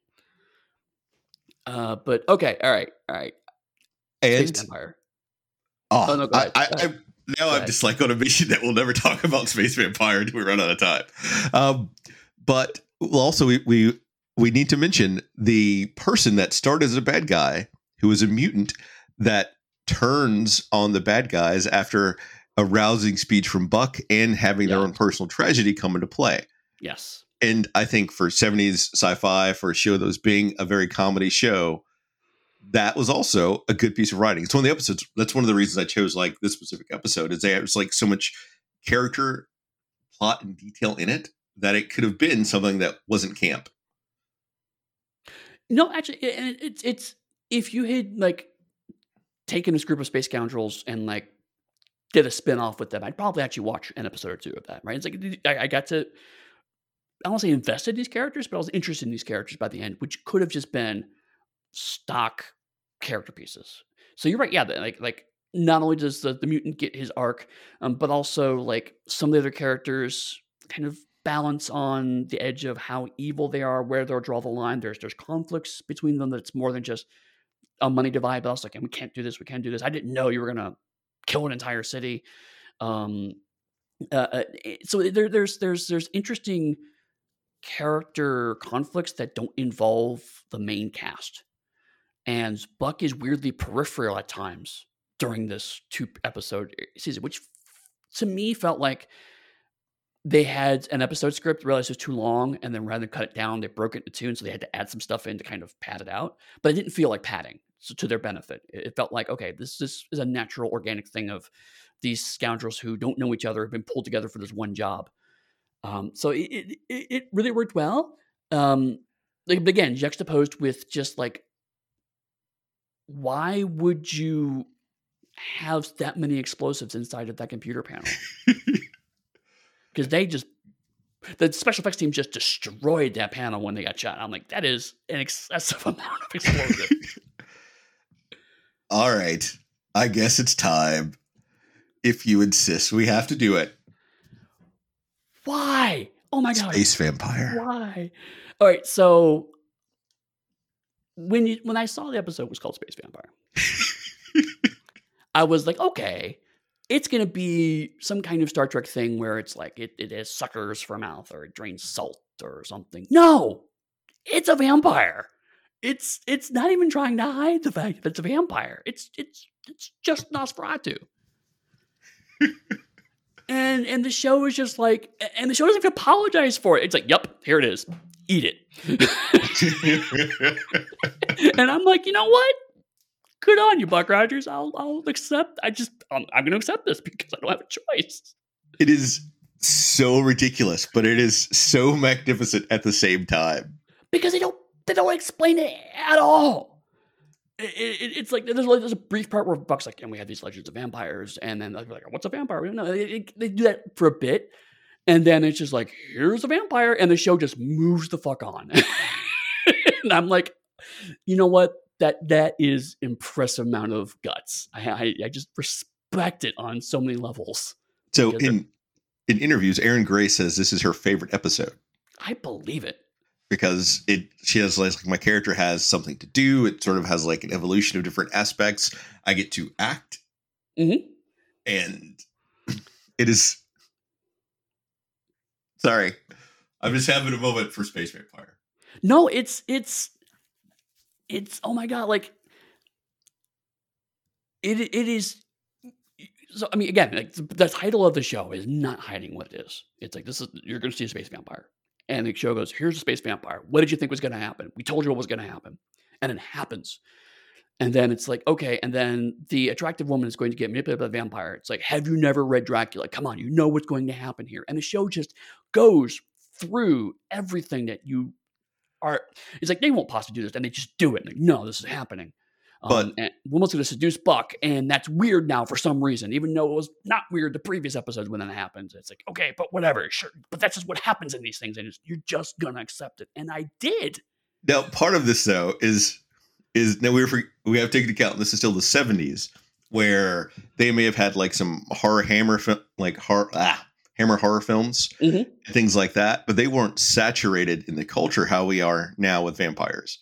Speaker 2: Uh, but okay, all right, all right.
Speaker 1: And
Speaker 2: Space Vampire.
Speaker 1: Oh, oh no, go ahead. I, I, I, now go I'm ahead. just like on a mission that we'll never talk about Space Vampire until we run out of time. Um, but well, also we we. We need to mention the person that started as a bad guy, who is a mutant, that turns on the bad guys after a rousing speech from Buck and having yeah. their own personal tragedy come into play.
Speaker 2: Yes.
Speaker 1: And I think for seventies sci-fi, for a show that was being a very comedy show, that was also a good piece of writing. It's one of the episodes. That's one of the reasons I chose like this specific episode is there's like so much character, plot, and detail in it that it could have been something that wasn't camp.
Speaker 2: No, actually, it, it's it's if you had like taken this group of space scoundrels and like did a spin-off with them, I'd probably actually watch an episode or two of that. Right? It's like I, I got to, I don't want to say invested in these characters, but I was interested in these characters by the end, which could have just been stock character pieces. So you're right. Yeah, the- like like not only does the, the mutant get his arc, um, but also like some of the other characters kind of balance on the edge of how evil they are, where they'll draw the line. There's there's conflicts between them that's more than just a money divide, but also like, we can't do this, we can't do this. I didn't know you were gonna kill an entire city. Um, uh, uh, eh, so there, there's there's there's interesting character conflicts that don't involve the main cast, and Buck is weirdly peripheral at times during this two episode season, which to me felt like they had an episode script, realized it was too long, and then rather than cut it down, they broke it into two, and so they had to add some stuff in to kind of pad it out. But it didn't feel like padding, so to their benefit. It felt like, okay, this, this is a natural, organic thing of these scoundrels who don't know each other have been pulled together for this one job. Um, so it, it it really worked well. Um, like, again, juxtaposed with just like, why would you have that many explosives inside of that computer panel? Because they just, the special effects team just destroyed that panel when they got shot. I'm like, that is an excessive amount of explosive.
Speaker 1: All right. I guess it's time. If you insist, we have to do it.
Speaker 2: Why? Oh my God.
Speaker 1: Space vampire.
Speaker 2: Why? All right. So when you, when I saw the episode was called Space Vampire, I was like, okay, it's going to be some kind of Star Trek thing where it's like it, it has suckers for a mouth or it drains salt or something. No, it's a vampire. It's it's not even trying to hide the fact that it's a vampire. It's it's it's just Nosferatu. and and the show is just like, and the show doesn't even apologize for it. It's like, yep, here it is. Eat it. And I'm like, you know what? Good on you, Buck Rogers. I'll I'll accept. I just I'm, I'm going to accept this because I don't have a choice.
Speaker 1: It is so ridiculous, but it is so magnificent at the same time.
Speaker 2: Because they don't they don't explain it at all. It, it, it's like there's, there's a brief part where Buck's like, and we have these legends of vampires, and then they're like, what's a vampire? We don't know. They, they do that for a bit, and then it's just like, here's a vampire, and the show just moves the fuck on. And I'm like, you know what? That that is impressive amount of guts. I, I I just respect it on so many levels.
Speaker 1: So in in interviews, Erin Gray says this is her favorite episode.
Speaker 2: I believe it.
Speaker 1: Because it she has like my character has something to do. It sort of has like an evolution of different aspects. I get to act.
Speaker 2: Mm-hmm.
Speaker 1: And it is sorry. I'm just having a moment for Space Vampire.
Speaker 2: No, it's it's It's oh my God, like it it is. So I mean, again, like the title of the show is not hiding what it is. It's like, this is, you're going to see a space vampire, and the show goes, here's a space vampire. What did you think was going to happen? We told you what was going to happen, and it happens. And then it's like, okay, and then the attractive woman is going to get manipulated by the vampire. It's like, have you never read Dracula? Come on, you know what's going to happen here. And the show just goes through everything that you are. It's like, they won't possibly do this, and they just do it. Like, no, this is happening.
Speaker 1: But
Speaker 2: um, and woman's going to seduce Buck, and that's weird now for some reason, even though it was not weird the previous episodes when that happens. It's like, okay, but whatever, sure. But that's just what happens in these things, and it's, you're just going to accept it. And I did.
Speaker 1: Now, part of this, though, is is now we were we have taken into account this is still the seventies, where they may have had like some horror hammer like horror ah, hammer horror films,
Speaker 2: mm-hmm.
Speaker 1: and things like that, but they weren't saturated in the culture how we are now with vampires.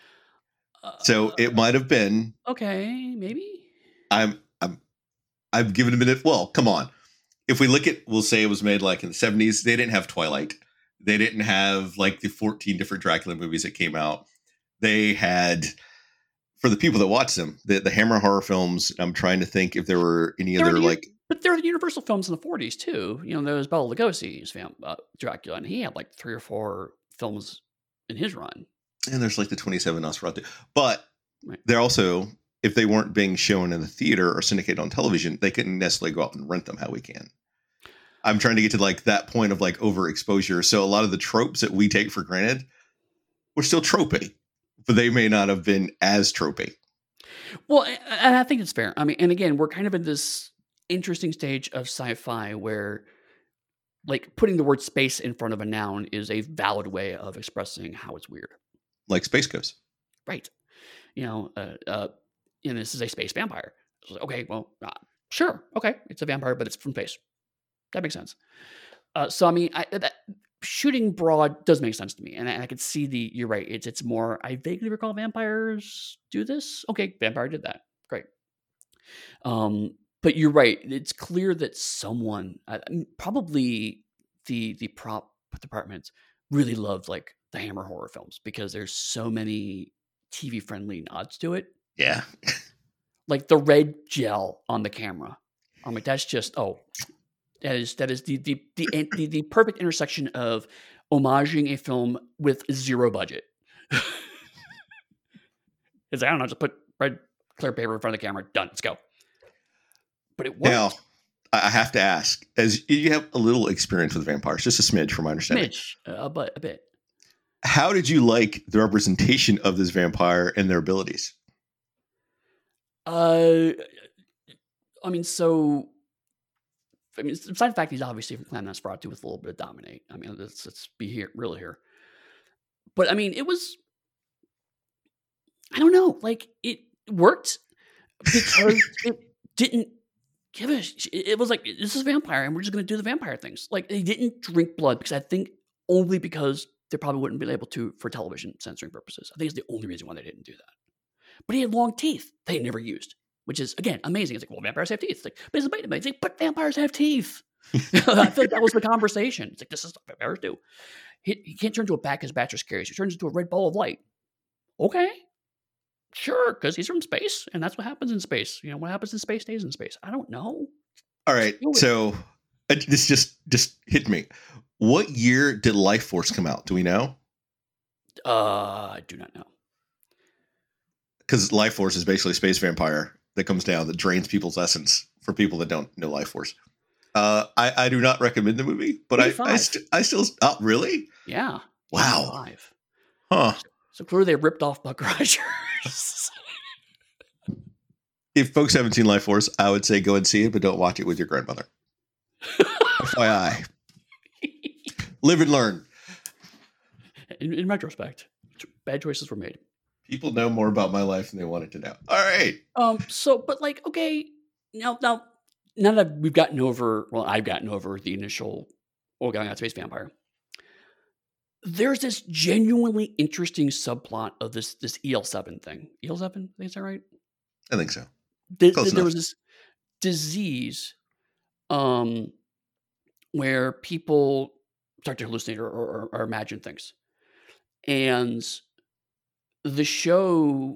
Speaker 1: So it might have been
Speaker 2: okay, maybe.
Speaker 1: I'm I'm I've given a minute. Well, come on. If we look at, we'll say it was made like in the seventies. They didn't have Twilight. They didn't have like the fourteen different Dracula movies that came out. They had, for the people that watch them, the the Hammer horror films. I'm trying to think if there were any
Speaker 2: there
Speaker 1: other
Speaker 2: were the,
Speaker 1: like.
Speaker 2: But there were the Universal films in the forties too. You know, there was Bela Lugosi's fam, uh, Dracula, and he had like three or four films in his run.
Speaker 1: And there's like the twenty-seven Nosferatu. But
Speaker 2: right.
Speaker 1: They're also, if they weren't being shown in the theater or syndicated on television, they couldn't necessarily go out and rent them how we can. I'm trying to get to like that point of like overexposure. So a lot of the tropes that we take for granted were still tropey, but they may not have been as tropey.
Speaker 2: Well, and I think it's fair. I mean, and again, we're kind of in this interesting stage of sci-fi where like putting the word space in front of a noun is a valid way of expressing how it's weird.
Speaker 1: Like Space Ghost.
Speaker 2: Right. You know, uh, uh, and this is a space vampire. So, okay, well, uh, sure, okay, it's a vampire, but it's from space. That makes sense. Uh, so I mean, I, that, shooting broad does make sense to me, and I, I could see the. You're right. It's it's more. I vaguely recall vampires do this. Okay, vampire did that. Great. Um, but you're right. It's clear that someone, uh, probably the the prop department, really loved like the Hammer horror films because there's so many T V friendly nods to it.
Speaker 1: Yeah.
Speaker 2: Like the red gel on the camera. I'm like, that's just oh, that is that is the the the the, the perfect intersection of homaging a film with zero budget. It's like, I don't know, just put red clear paper in front of the camera, done, let's go. But it worked.
Speaker 1: Now, I have to ask, as you have a little experience with vampires, just a smidge from my understanding.
Speaker 2: Smidge, uh, but a bit.
Speaker 1: How did you like the representation of this vampire and their abilities?
Speaker 2: Uh, I mean, so, I mean, besides the fact he's obviously from Clan Nosferatu with a little bit of Dominate. I mean, let's, let's be here, real here. But I mean, it was, I don't know, like it worked because it didn't give a, it was like, this is a vampire and we're just going to do the vampire things. Like they didn't drink blood because I think only because they probably wouldn't be able to for television censoring purposes. I think it's the only reason why they didn't do that. But he had long teeth they never used, which is, again, amazing. It's like, well, vampires have teeth. It's like, but it's like, it's like, but vampires have teeth. I feel like that was the conversation. It's like, this is what vampires do. He, he can't turn into a bat because bats are scary. So he turns into a red ball of light. Okay. Sure, because he's from space, and that's what happens in space. You know, what happens in space stays in space. I don't know.
Speaker 1: All right, so uh, this just just hit me. What year did Life Force come out? Do we know?
Speaker 2: Uh, I do not know.
Speaker 1: Because Life Force is basically a space vampire that comes down that drains people's essence for people that don't know Life Force. Uh, I, I do not recommend the movie, but I I, st- I still oh really
Speaker 2: yeah
Speaker 1: wow
Speaker 2: eighty-five.
Speaker 1: Huh.
Speaker 2: So clearly they ripped off Buck Rogers.
Speaker 1: If folks haven't seen Life Force, I would say go and see it, but don't watch it with your grandmother. F Y I. Live and learn.
Speaker 2: In, in retrospect, bad choices were made.
Speaker 1: People know more about my life than they wanted to know. All right.
Speaker 2: Um. So, but like, okay, now, now, now that we've gotten over, well, I've gotten over the initial, oh, going out space vampire. There's this genuinely interesting subplot of this this E L seven thing. E L seven, is that right?
Speaker 1: I think so.
Speaker 2: There, there was this disease um, where people start to hallucinate or, or, or imagine things. And the show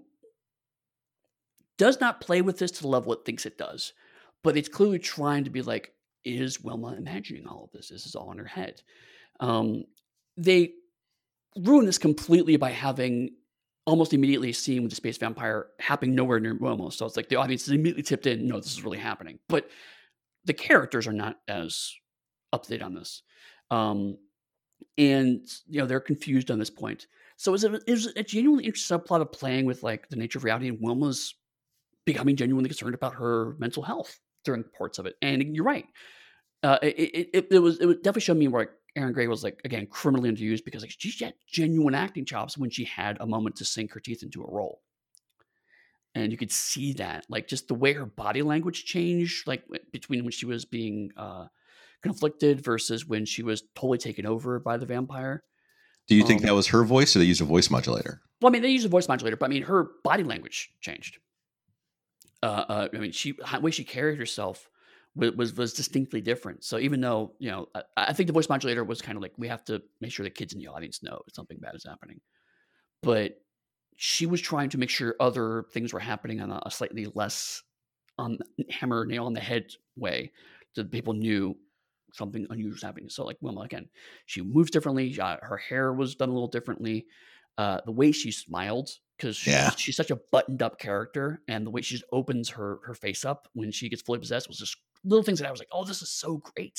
Speaker 2: does not play with this to the level it thinks it does. But it's clearly trying to be like, is Wilma imagining all of this? This is all in her head. Um, they ruin this completely by having almost immediately a scene with the space vampire happening nowhere near Wilma. So it's like the audience is immediately tipped in, no, this is really happening. But the characters are not as up to date on this. Um, and, you know, they're confused on this point. So it was, a, it was a genuinely interesting subplot of playing with like the nature of reality, and Wilma's becoming genuinely concerned about her mental health during parts of it. And you're right. Uh, it, it, it, it was, it would definitely show me where like, Erin Gray was like, again, criminally underused because like she had genuine acting chops when she had a moment to sink her teeth into a role. And you could see that, like just the way her body language changed, like between when she was being uh, conflicted versus when she was totally taken over by the vampire.
Speaker 1: Do you think
Speaker 2: um,
Speaker 1: that was her voice or they used a voice modulator?
Speaker 2: Well, I mean, they used a voice modulator, but I mean, her body language changed. Uh, uh, I mean, she, the way she carried herself was was distinctly different. So even though, you know, I, I think the voice modulator was kind of like, we have to make sure the kids in the audience know something bad is happening. But she was trying to make sure other things were happening on a, a slightly less um, hammer nail on the head way, so that people knew something unusual was happening. So like, well, again, she moves differently. Uh, her hair was done a little differently. Uh, the way she smiled, because she,
Speaker 1: Yeah.
Speaker 2: she's such a buttoned up character, and the way she just opens her her face up when she gets fully possessed was just little things that I was like, oh, this is so great.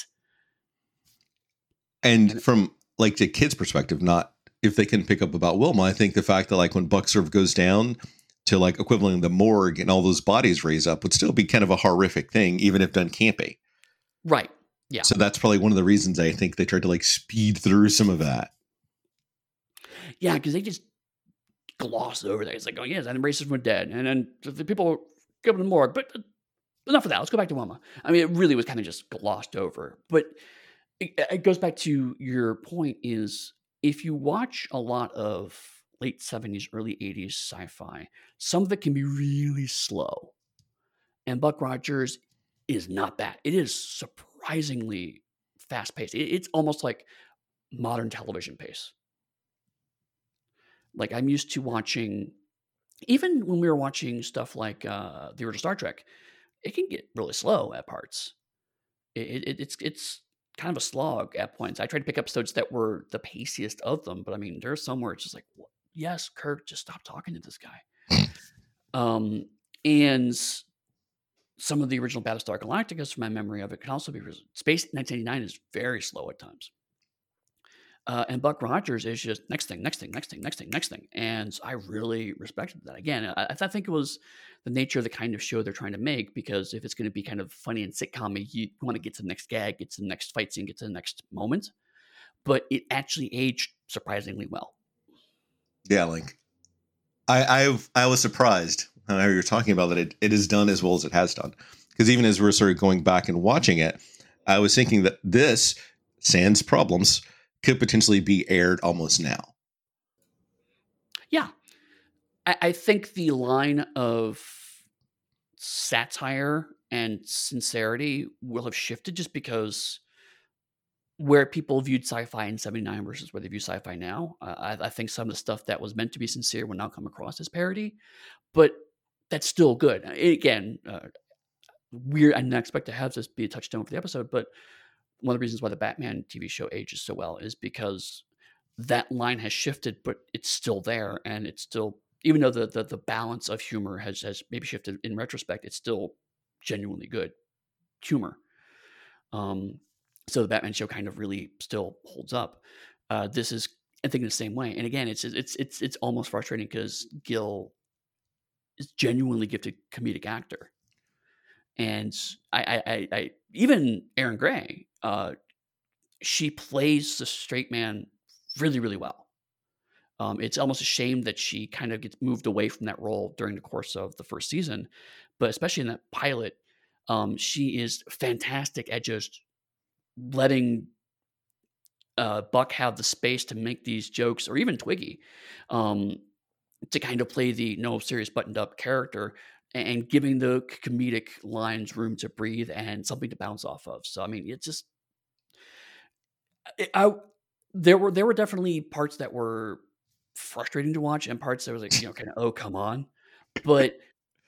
Speaker 1: And from like the kid's perspective, not if they can pick up about Wilma, I think the fact that like when Buck sort of goes down to like equivalent of the morgue and all those bodies raise up would still be kind of a horrific thing, even if done campy.
Speaker 2: Right. Yeah.
Speaker 1: So that's probably one of the reasons I think they tried to like speed through some of that.
Speaker 2: Yeah, because they just gloss over that. It's like, oh yes, and racism were dead, and then the people go to the morgue, but enough of that. Let's go back to Wilma. I mean, it really was kind of just glossed over. But it, it goes back to your point: is if you watch a lot of late seventies, early eighties sci-fi, some of it can be really slow, and Buck Rogers is not that. It is surprisingly fast-paced. It, it's almost like modern television pace. Like I'm used to watching, even when we were watching stuff like uh, the original Star Trek, it can get really slow at parts. It, it, it's it's kind of a slog at points. I tried to pick episodes that were the paciest of them, but I mean, there's some where it's just like, yes, Kirk, just stop talking to this guy. um, and some of the original Battlestar Galactica, from my memory of it, can also be Space nineteen eighty-nine is very slow at times. Uh, and Buck Rogers is just next thing, next thing, next thing, next thing, next thing. And I really respected that. Again, I, I think it was the nature of the kind of show they're trying to make, because if it's going to be kind of funny and sitcom, you want to get to the next gag, get to the next fight scene, get to the next moment. But it actually aged surprisingly well.
Speaker 1: Yeah, like I I've, I was surprised how you're talking about that it, it is done as well as it has done. Because even as we're sort of going back and watching it, I was thinking that this, sans problems, could potentially be aired almost now.
Speaker 2: Yeah. I, I think the line of satire and sincerity will have shifted just because where people viewed sci-fi in seventy-nine versus where they view sci-fi now. Uh, I, I think some of the stuff that was meant to be sincere will now come across as parody, but that's still good. Again, uh, weird. I didn't expect to have this be a touchstone for the episode, but one of the reasons why the Batman T V show ages so well is because that line has shifted, but it's still there, and it's still, even though the the, the balance of humor has has maybe shifted in retrospect, it's still genuinely good humor. Um, so the Batman show kind of really still holds up. Uh, this is, I think, in the same way. And again, it's it's it's it's almost frustrating because Gil is genuinely gifted comedic actor, and I I, I, I even Erin Gray, uh, she plays the straight man really really well. Um, it's almost a shame that she kind of gets moved away from that role during the course of the first season, but especially in that pilot, um, she is fantastic at just letting uh, Buck have the space to make these jokes, or even Twiggy, um, to kind of play the no serious buttoned up character, and giving the comedic lines room to breathe and something to bounce off of. So I mean, it's just I, I there were there were definitely parts that were frustrating to watch, and parts that was like, you know, kind of, oh come on, but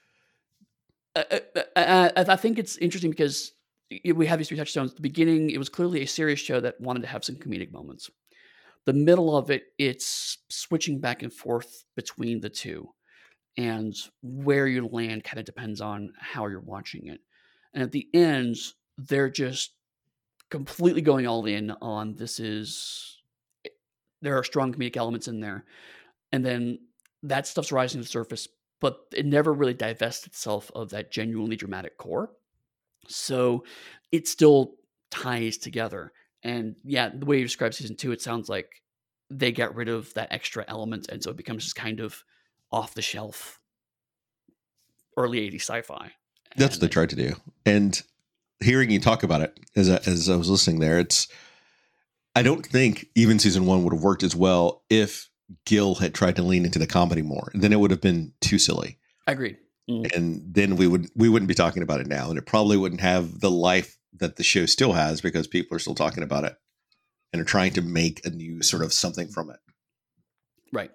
Speaker 2: I, I, I think it's interesting because we have these three touchstones. At the beginning, it was clearly a serious show that wanted to have some comedic moments. The middle of it, it's switching back and forth between the two, and where you land kind of depends on how you're watching it. And at the end, they're just completely going all in on this is, there are strong comedic elements in there. And then that stuff's rising to the surface, but it never really divests itself of that genuinely dramatic core. So it still ties together. And yeah, the way you describe season two, it sounds like they get rid of that extra element, and so it becomes just kind of off the shelf early eighties sci-fi.
Speaker 1: That's what they tried to do. And hearing you talk about it as I, as I was listening there, it's, I don't think even season one would have worked as well if Gil had tried to lean into the comedy more. Then it would have been too silly.
Speaker 2: I agree. Mm.
Speaker 1: And then we would we wouldn't be talking about it now, and it probably wouldn't have the life that the show still has, because people are still talking about it and are trying to make a new sort of something from it.
Speaker 2: Right.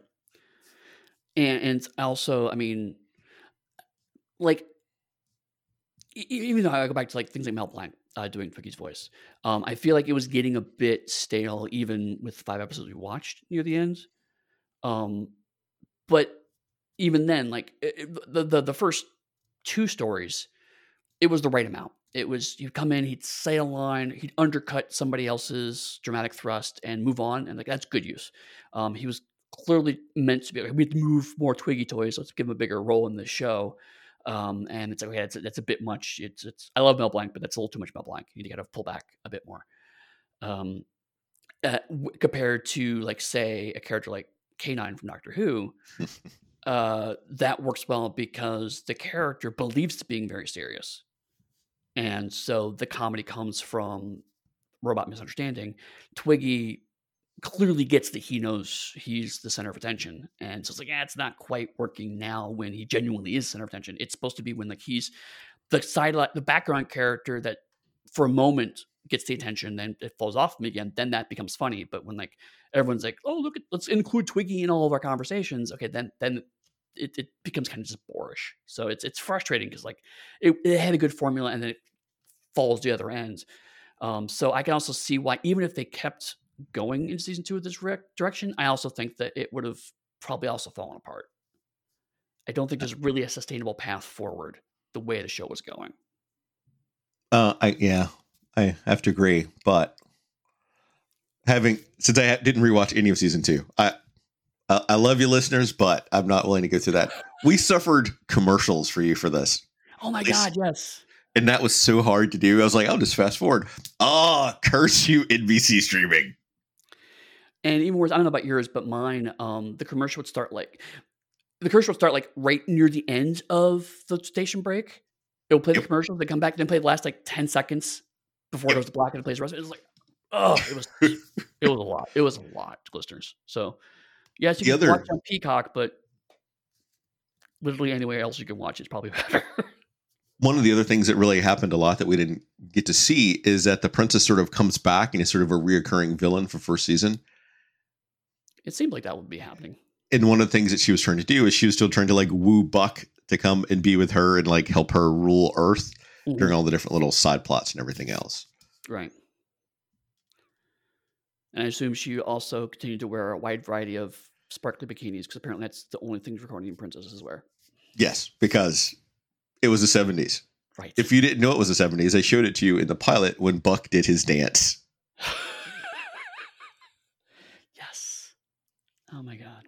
Speaker 2: And and also, I mean, like, even though I go back to like things like Mel Blanc uh, doing Twiggy's voice, um, I feel like it was getting a bit stale even with five episodes we watched near the end. Um, but even then, like it, the, the the first two stories, it was the right amount. It was, he'd come in, he'd say a line, he'd undercut somebody else's dramatic thrust and move on, and like that's good use. Um, he was clearly meant to be like, we have to move more Twiggy toys. Let's give him a bigger role in this show. Um, and it's like, okay, that's, that's a bit much. It's it's. I love Mel Blanc, but that's a little too much Mel Blanc. You got to pull back a bit more. Um, uh, w- compared to like say a character like K nine from Doctor Who, uh, that works well because the character believes it's being very serious. And so the comedy comes from robot misunderstanding. Twiggy clearly gets that he knows he's the center of attention. And so it's like, yeah, it's not quite working now when he genuinely is center of attention. It's supposed to be when like he's the side, the background character that for a moment gets the attention, then it falls off from again. Then that becomes funny. But when like everyone's like, oh, look at, let's include Twiggy in all of our conversations. Okay, then then it, it becomes kind of just boorish. So it's it's frustrating because like it, it had a good formula and then it falls the other end. Um, so I can also see why, even if they kept going into season two of this re- direction, I also think that it would have probably also fallen apart. I don't think there's really a sustainable path forward the way the show was going.
Speaker 1: Uh, I yeah, I have to agree. But having since I didn't rewatch any of season two, I I love you, listeners, but I'm not willing to go through that. We suffered commercials for you for this.
Speaker 2: Oh my God, yes.
Speaker 1: And that was so hard to do. I was like, I'll just fast forward. Ah, oh, curse you, N B C streaming.
Speaker 2: And even worse, I don't know about yours, but mine, um, the commercial would start like the commercial would start like right near the end of the station break. It'll play yep. the commercials, they come back, then play the last like ten seconds before yep. it goes to black and it plays the rest of it. It was like, oh, it was it was a lot. It was a lot, listeners. So yes, you the can other, watch on Peacock, but literally anywhere else you can watch it's probably better.
Speaker 1: One of the other things that really happened a lot that we didn't get to see is that the princess sort of comes back and is sort of a reoccurring villain for first season.
Speaker 2: It seemed like that would be happening.
Speaker 1: And one of the things that she was trying to do is she was still trying to like woo Buck to come and be with her and like help her rule Earth mm-hmm. during all the different little side plots and everything else.
Speaker 2: Right. And I assume she also continued to wear a wide variety of sparkly bikinis because apparently that's the only thing Recording princesses wear.
Speaker 1: Yes, because it was the seventies.
Speaker 2: Right.
Speaker 1: If you didn't know it was the seventies, I showed it to you in the pilot when Buck did his dance.
Speaker 2: Yes. Oh my God.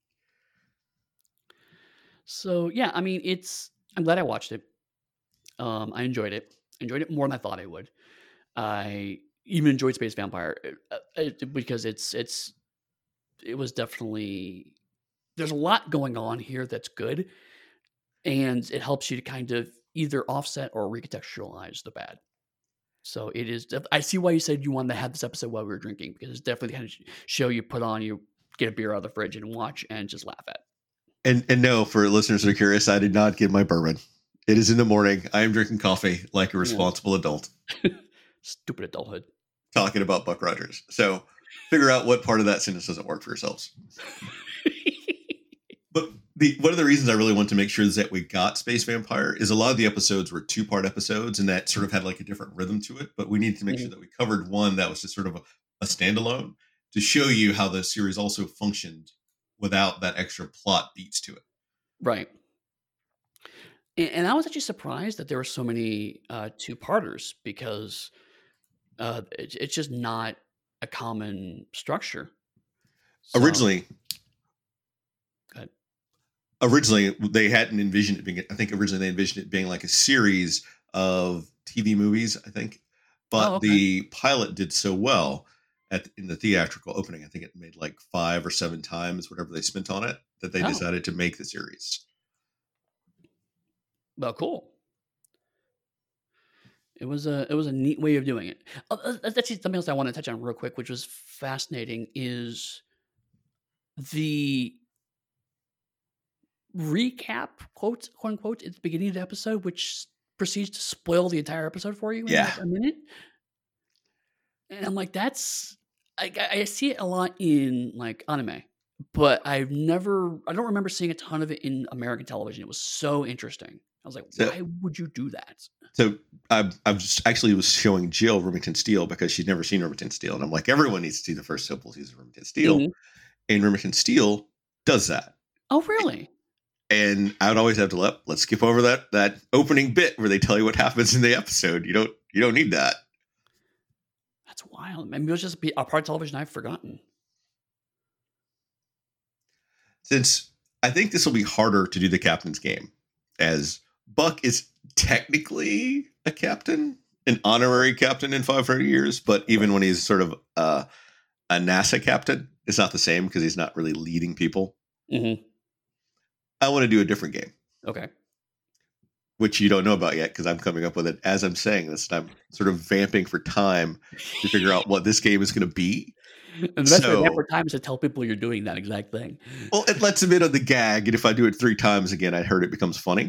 Speaker 2: So yeah, I mean, it's. I'm glad I watched it. Um, I enjoyed it. Enjoyed it more than I thought I would. I even enjoyed Space Vampire uh, it, because it's it's. It was definitely. There's a lot going on here that's good, and it helps you to kind of either offset or recontextualize the bad. So it is. Def- I see why you said you wanted to have this episode while we were drinking because it's definitely the kind of show you put on, you get a beer out of the fridge and watch and just laugh at.
Speaker 1: And and no, for listeners who are curious, I did not get my bourbon. It is in the morning. I am drinking coffee like a responsible yeah. adult.
Speaker 2: Stupid adulthood.
Speaker 1: Talking about Buck Rogers. So figure out what part of that sentence doesn't work for yourselves. But the one of the reasons I really want to make sure is that we got Space Vampire is a lot of the episodes were two-part episodes and that sort of had like a different rhythm to it. But we needed to make mm-hmm. sure that we covered one that was just sort of a, a standalone to show you how the series also functioned without that extra plot beats to it.
Speaker 2: Right. And, and I was actually surprised that there were so many uh, two-parters because uh, it, it's just not a common structure.
Speaker 1: So, originally, go ahead. Originally, they hadn't envisioned it being, I think originally they envisioned it being like a series of T V movies, I think. But oh, okay. the pilot did so well at in the theatrical opening, I think it made like five or seven times whatever they spent on it, that they oh. decided to make the series.
Speaker 2: Well, cool. It was a it was a neat way of doing it. Uh, that's something else I want to touch on real quick, which was fascinating, is the recap, quote, quote unquote, at the beginning of the episode, which proceeds to spoil the entire episode for you in
Speaker 1: yeah.
Speaker 2: like a minute. And I'm like, that's, I, I see it a lot in like anime, but I've never, I don't remember seeing a ton of it in American television. It was so interesting. I was like, so, why would you do that?
Speaker 1: So I I just actually was showing Jill Remington Steele because she'd never seen Remington Steele. And I'm like, everyone needs to see the first couple seasons of Remington Steele. Mm-hmm. And Remington Steele does that.
Speaker 2: Oh, really?
Speaker 1: And I would always have to let, let's skip over that, that opening bit where they tell you what happens in the episode. You don't, you don't need that.
Speaker 2: That's wild. Maybe it was just a part of television I've forgotten.
Speaker 1: Since I think this will be harder to do the captain's game, as Buck is technically a captain, an honorary captain in five hundred years, but even when he's sort of uh, a NASA captain, It's not the same because he's not really leading people.
Speaker 2: Mm-hmm.
Speaker 1: I want to do a different game.
Speaker 2: Okay.
Speaker 1: Which you don't know about yet because I'm coming up with it as I'm saying this. And I'm sort of vamping for time to figure out what this game is going to be.
Speaker 2: And the best way to
Speaker 1: So-
Speaker 2: vamp for time is to tell people you're doing that exact thing.
Speaker 1: Well, it lets them in on the gag. And if I do it three times again, I heard it becomes funny.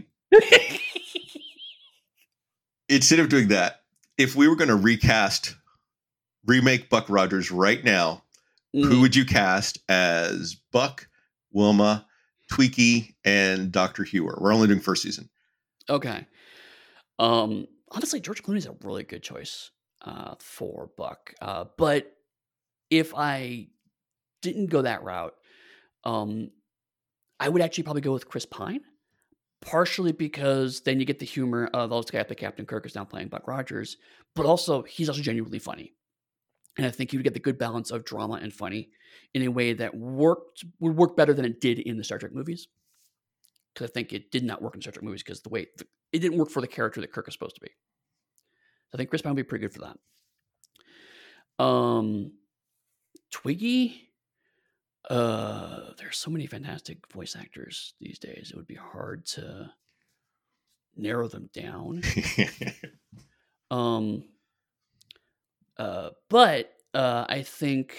Speaker 1: Instead of doing that, if we were going to recast, remake Buck Rogers right now,
Speaker 2: Mhm.
Speaker 1: who would you cast as Buck, Wilma, Tweaky, and Doctor Hewer? We're only doing first season.
Speaker 2: Okay. Um, honestly, George Clooney's a really good choice uh, for Buck. Uh, but if I didn't go that route, um, I would actually probably go with Chris Pine. Partially because then you get the humor of, oh, this guy up Captain Kirk is now playing Buck Rogers, but also he's also genuinely funny. And I think you would get the good balance of drama and funny in a way that worked would work better than it did in the Star Trek movies. Because I think it did not work in Star Trek movies because the way it didn't work for the character that Kirk is supposed to be. I think Chris Pine would be pretty good for that. Um, Twiggy, uh, there's so many fantastic voice actors these days. It would be hard to narrow them down. Um, uh, but uh, I think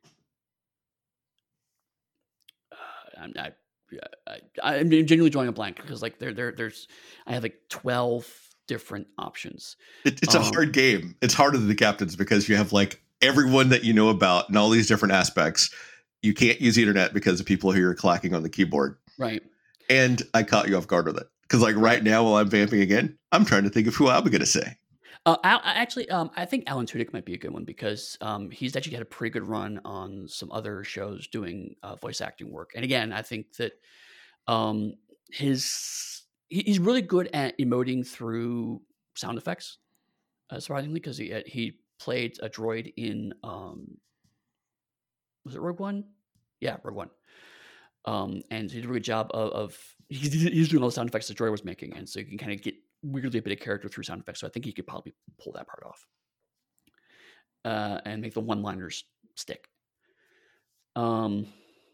Speaker 2: uh, I'm not. I, I'm genuinely drawing a blank because like there, there, there's. I have like twelve different options.
Speaker 1: It, it's um, a hard game. It's harder than the captains because you have like everyone that you know about and all these different aspects. You can't use the internet because of people who are clacking on the keyboard.
Speaker 2: Right.
Speaker 1: And I caught you off guard with it because like right now while I'm vamping again, I'm trying to think of who I'm going to say.
Speaker 2: Uh, I, I actually, um, I think Alan Tudyk might be a good one because um, he's actually had a pretty good run on some other shows doing uh, voice acting work. And again, I think that um, his he, he's really good at emoting through sound effects, uh, surprisingly, because he he played a droid in um, was it Rogue One? Yeah, Rogue One. Um, and he did a really good job of, of he's, he's doing all the sound effects the droid was making, and so you can kind of get weirdly a bit of character through sound effects. So I think he could probably pull that part off uh, and make the one-liners stick. Um,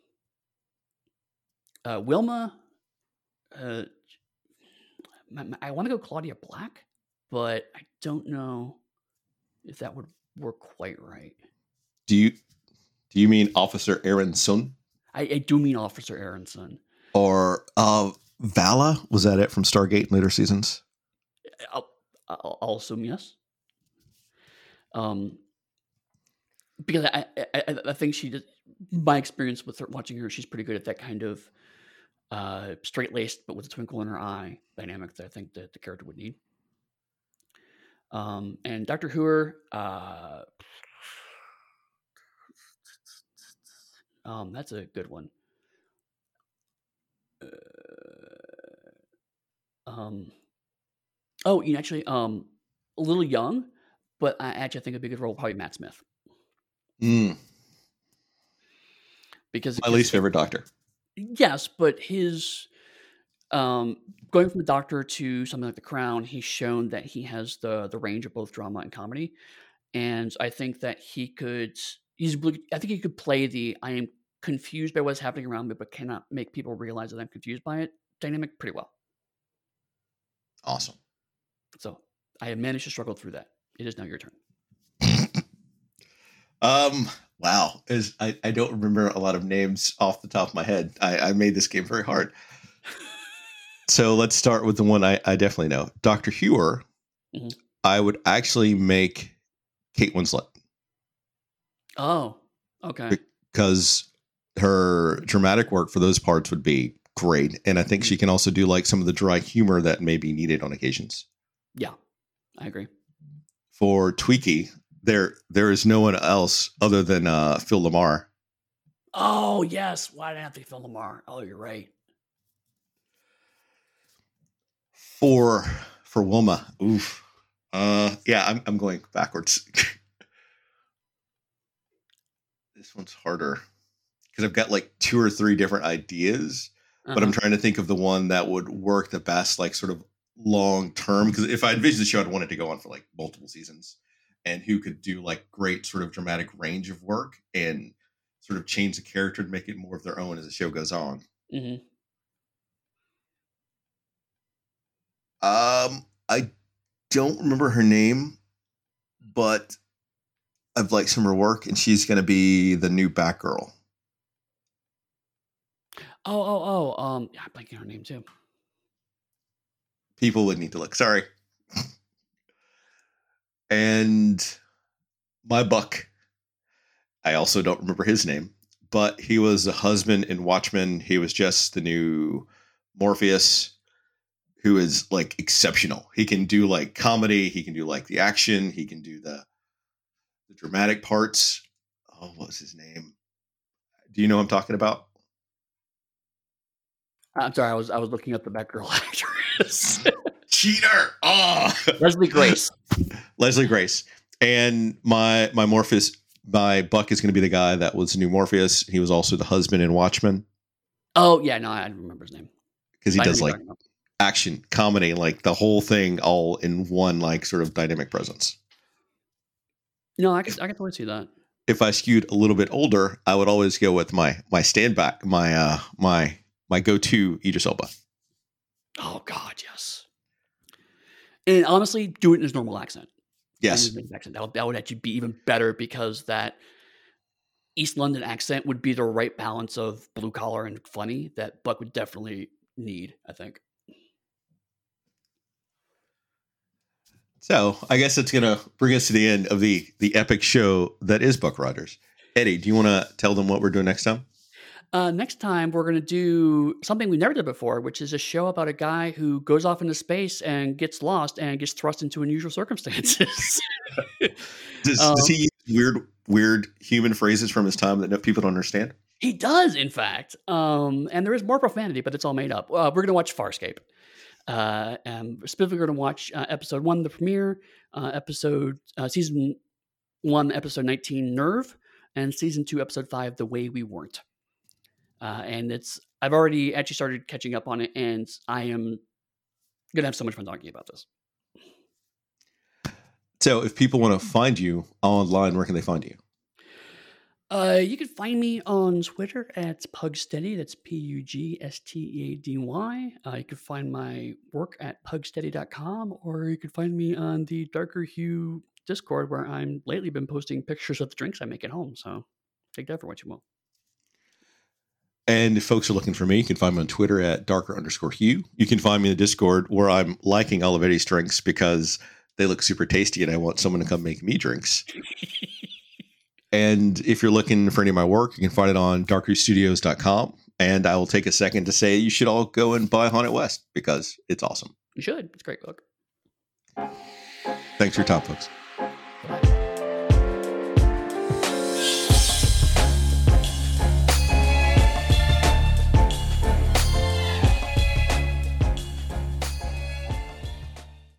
Speaker 2: uh, Wilma, uh, I want to go Claudia Black, but I don't know if that would work quite right.
Speaker 1: Do you do you mean Officer Aronson?
Speaker 2: I, I do mean Officer Aronson.
Speaker 1: Or uh, Vala? Was that it from Stargate in later seasons?
Speaker 2: I'll, I'll, I'll assume yes. Um, because I, I, I think she did, my experience with her, watching her, she's pretty good at that kind of uh, straight-laced, but with a twinkle in her eye dynamic that I think that the character would need. Um, and Doctor Hewer, uh, um, that's a good one. Uh, um, oh, you know, actually, um, a little young, but I actually think it'd be a good role, probably Matt Smith.
Speaker 1: Mm.
Speaker 2: Because
Speaker 1: my least favorite Doctor.
Speaker 2: Yes, but his um, going from the Doctor to something like The Crown, he's shown that he has the the range of both drama and comedy, and I think that he could. He's. I think he could play the I am confused by what's happening around me, but cannot make people realize that I'm confused by it dynamic pretty well.
Speaker 1: Awesome.
Speaker 2: So I have managed to struggle through that. It is now your turn.
Speaker 1: um. Wow. Is I, I don't remember a lot of names off the top of my head. I, I made this game very hard. So let's start with the one I, I definitely know. Doctor Hewer, mm-hmm. I would actually make Kate Winslet.
Speaker 2: Oh, okay.
Speaker 1: Because her dramatic work for those parts would be great. And I think mm-hmm. she can also do like some of the dry humor that may be needed on occasions.
Speaker 2: Yeah, I agree.
Speaker 1: For Tweaky, there there is no one else other than uh, Phil LaMarr.
Speaker 2: Oh, yes. Why didn't I think Phil LaMarr? Oh, you're right.
Speaker 1: For for Wilma, oof. Uh, yeah, I'm I'm going backwards. This one's harder because I've got like two or three different ideas, uh-huh. but I'm trying to think of the one that would work the best, like sort of long term. Because if I envisioned the show, I'd want it to go on for like multiple seasons, and who could do like great sort of dramatic range of work and sort of change the character to make it more of their own as the show goes on.
Speaker 2: Mm-hmm.
Speaker 1: Um, I don't remember her name, but I've liked some of her work, and she's going to be the new Batgirl.
Speaker 2: Oh, oh, oh. Um, I'm blanking her name too.
Speaker 1: People would need to look. Sorry. And my Buck, I also don't remember his name, but he was a husband in Watchmen. He was just the new Morpheus, who is like exceptional. He can do like comedy. He can do like the action. He can do the the dramatic parts. Oh, what was his name? Do you know what I'm talking about?
Speaker 2: I'm sorry, I was I was looking up the Batgirl actress.
Speaker 1: Cheater! Oh,
Speaker 2: Leslie Grace.
Speaker 1: Leslie Grace. And my my Morpheus, my Buck is going to be the guy that was new Morpheus. He was also the husband in Watchmen.
Speaker 2: Oh yeah, no, I don't remember his name
Speaker 1: because he
Speaker 2: But I know
Speaker 1: does
Speaker 2: who you're
Speaker 1: like
Speaker 2: talking about.
Speaker 1: action, comedy, like the whole thing, all in one like sort of dynamic presence.
Speaker 2: No, I can I can totally see that.
Speaker 1: If I skewed a little bit older, I would always go with my my stand back, my uh my my go to Idris Elba.
Speaker 2: Oh God, yes. And honestly, do it in his normal accent.
Speaker 1: Yes.
Speaker 2: In his accent. That would, that would actually be even better because that East London accent would be the right balance of blue collar and funny that Buck would definitely need, I think.
Speaker 1: So I guess it's going to bring us to the end of the the epic show that is Buck Rogers. Eddie, do you want to tell them what we're doing next time?
Speaker 2: Uh, next time, we're going to do something we never did before, which is a show about a guy who goes off into space and gets lost and gets thrust into unusual circumstances.
Speaker 1: Does,
Speaker 2: Um,
Speaker 1: does he use weird weird human phrases from his time that no- people don't understand?
Speaker 2: He does, in fact. Um, and there is more profanity, but it's all made up. Uh, we're going to watch Farscape. Uh, and specifically, we're going to watch uh, episode one, the premiere, uh, episode uh, season one, episode nineteen, Nerve, and season two, episode five, The Way We Weren't. Uh, and it's I've already actually started catching up on it, and I am gonna have so much fun talking about this.
Speaker 1: So if people want to find you online, where can they find you?
Speaker 2: Uh, you can find me on Twitter at Pugsteady. That's P U G S T E A D Y. Uh, you can find my work at pugsteady dot com, or you can find me on the Darker Hue Discord, where I'm lately been posting pictures of the drinks I make at home. So take that for what you will.
Speaker 1: And if folks are looking for me, you can find me on Twitter at darker underscore hue. You can find me in the Discord where I'm liking all of Eddie's drinks because they look super tasty and I want someone to come make me drinks. And if you're looking for any of my work, you can find it on dark hue studios dot com. And I will take a second to say you should all go and buy Haunted West because it's awesome.
Speaker 2: You should. It's a great book.
Speaker 1: Thanks for your time, folks.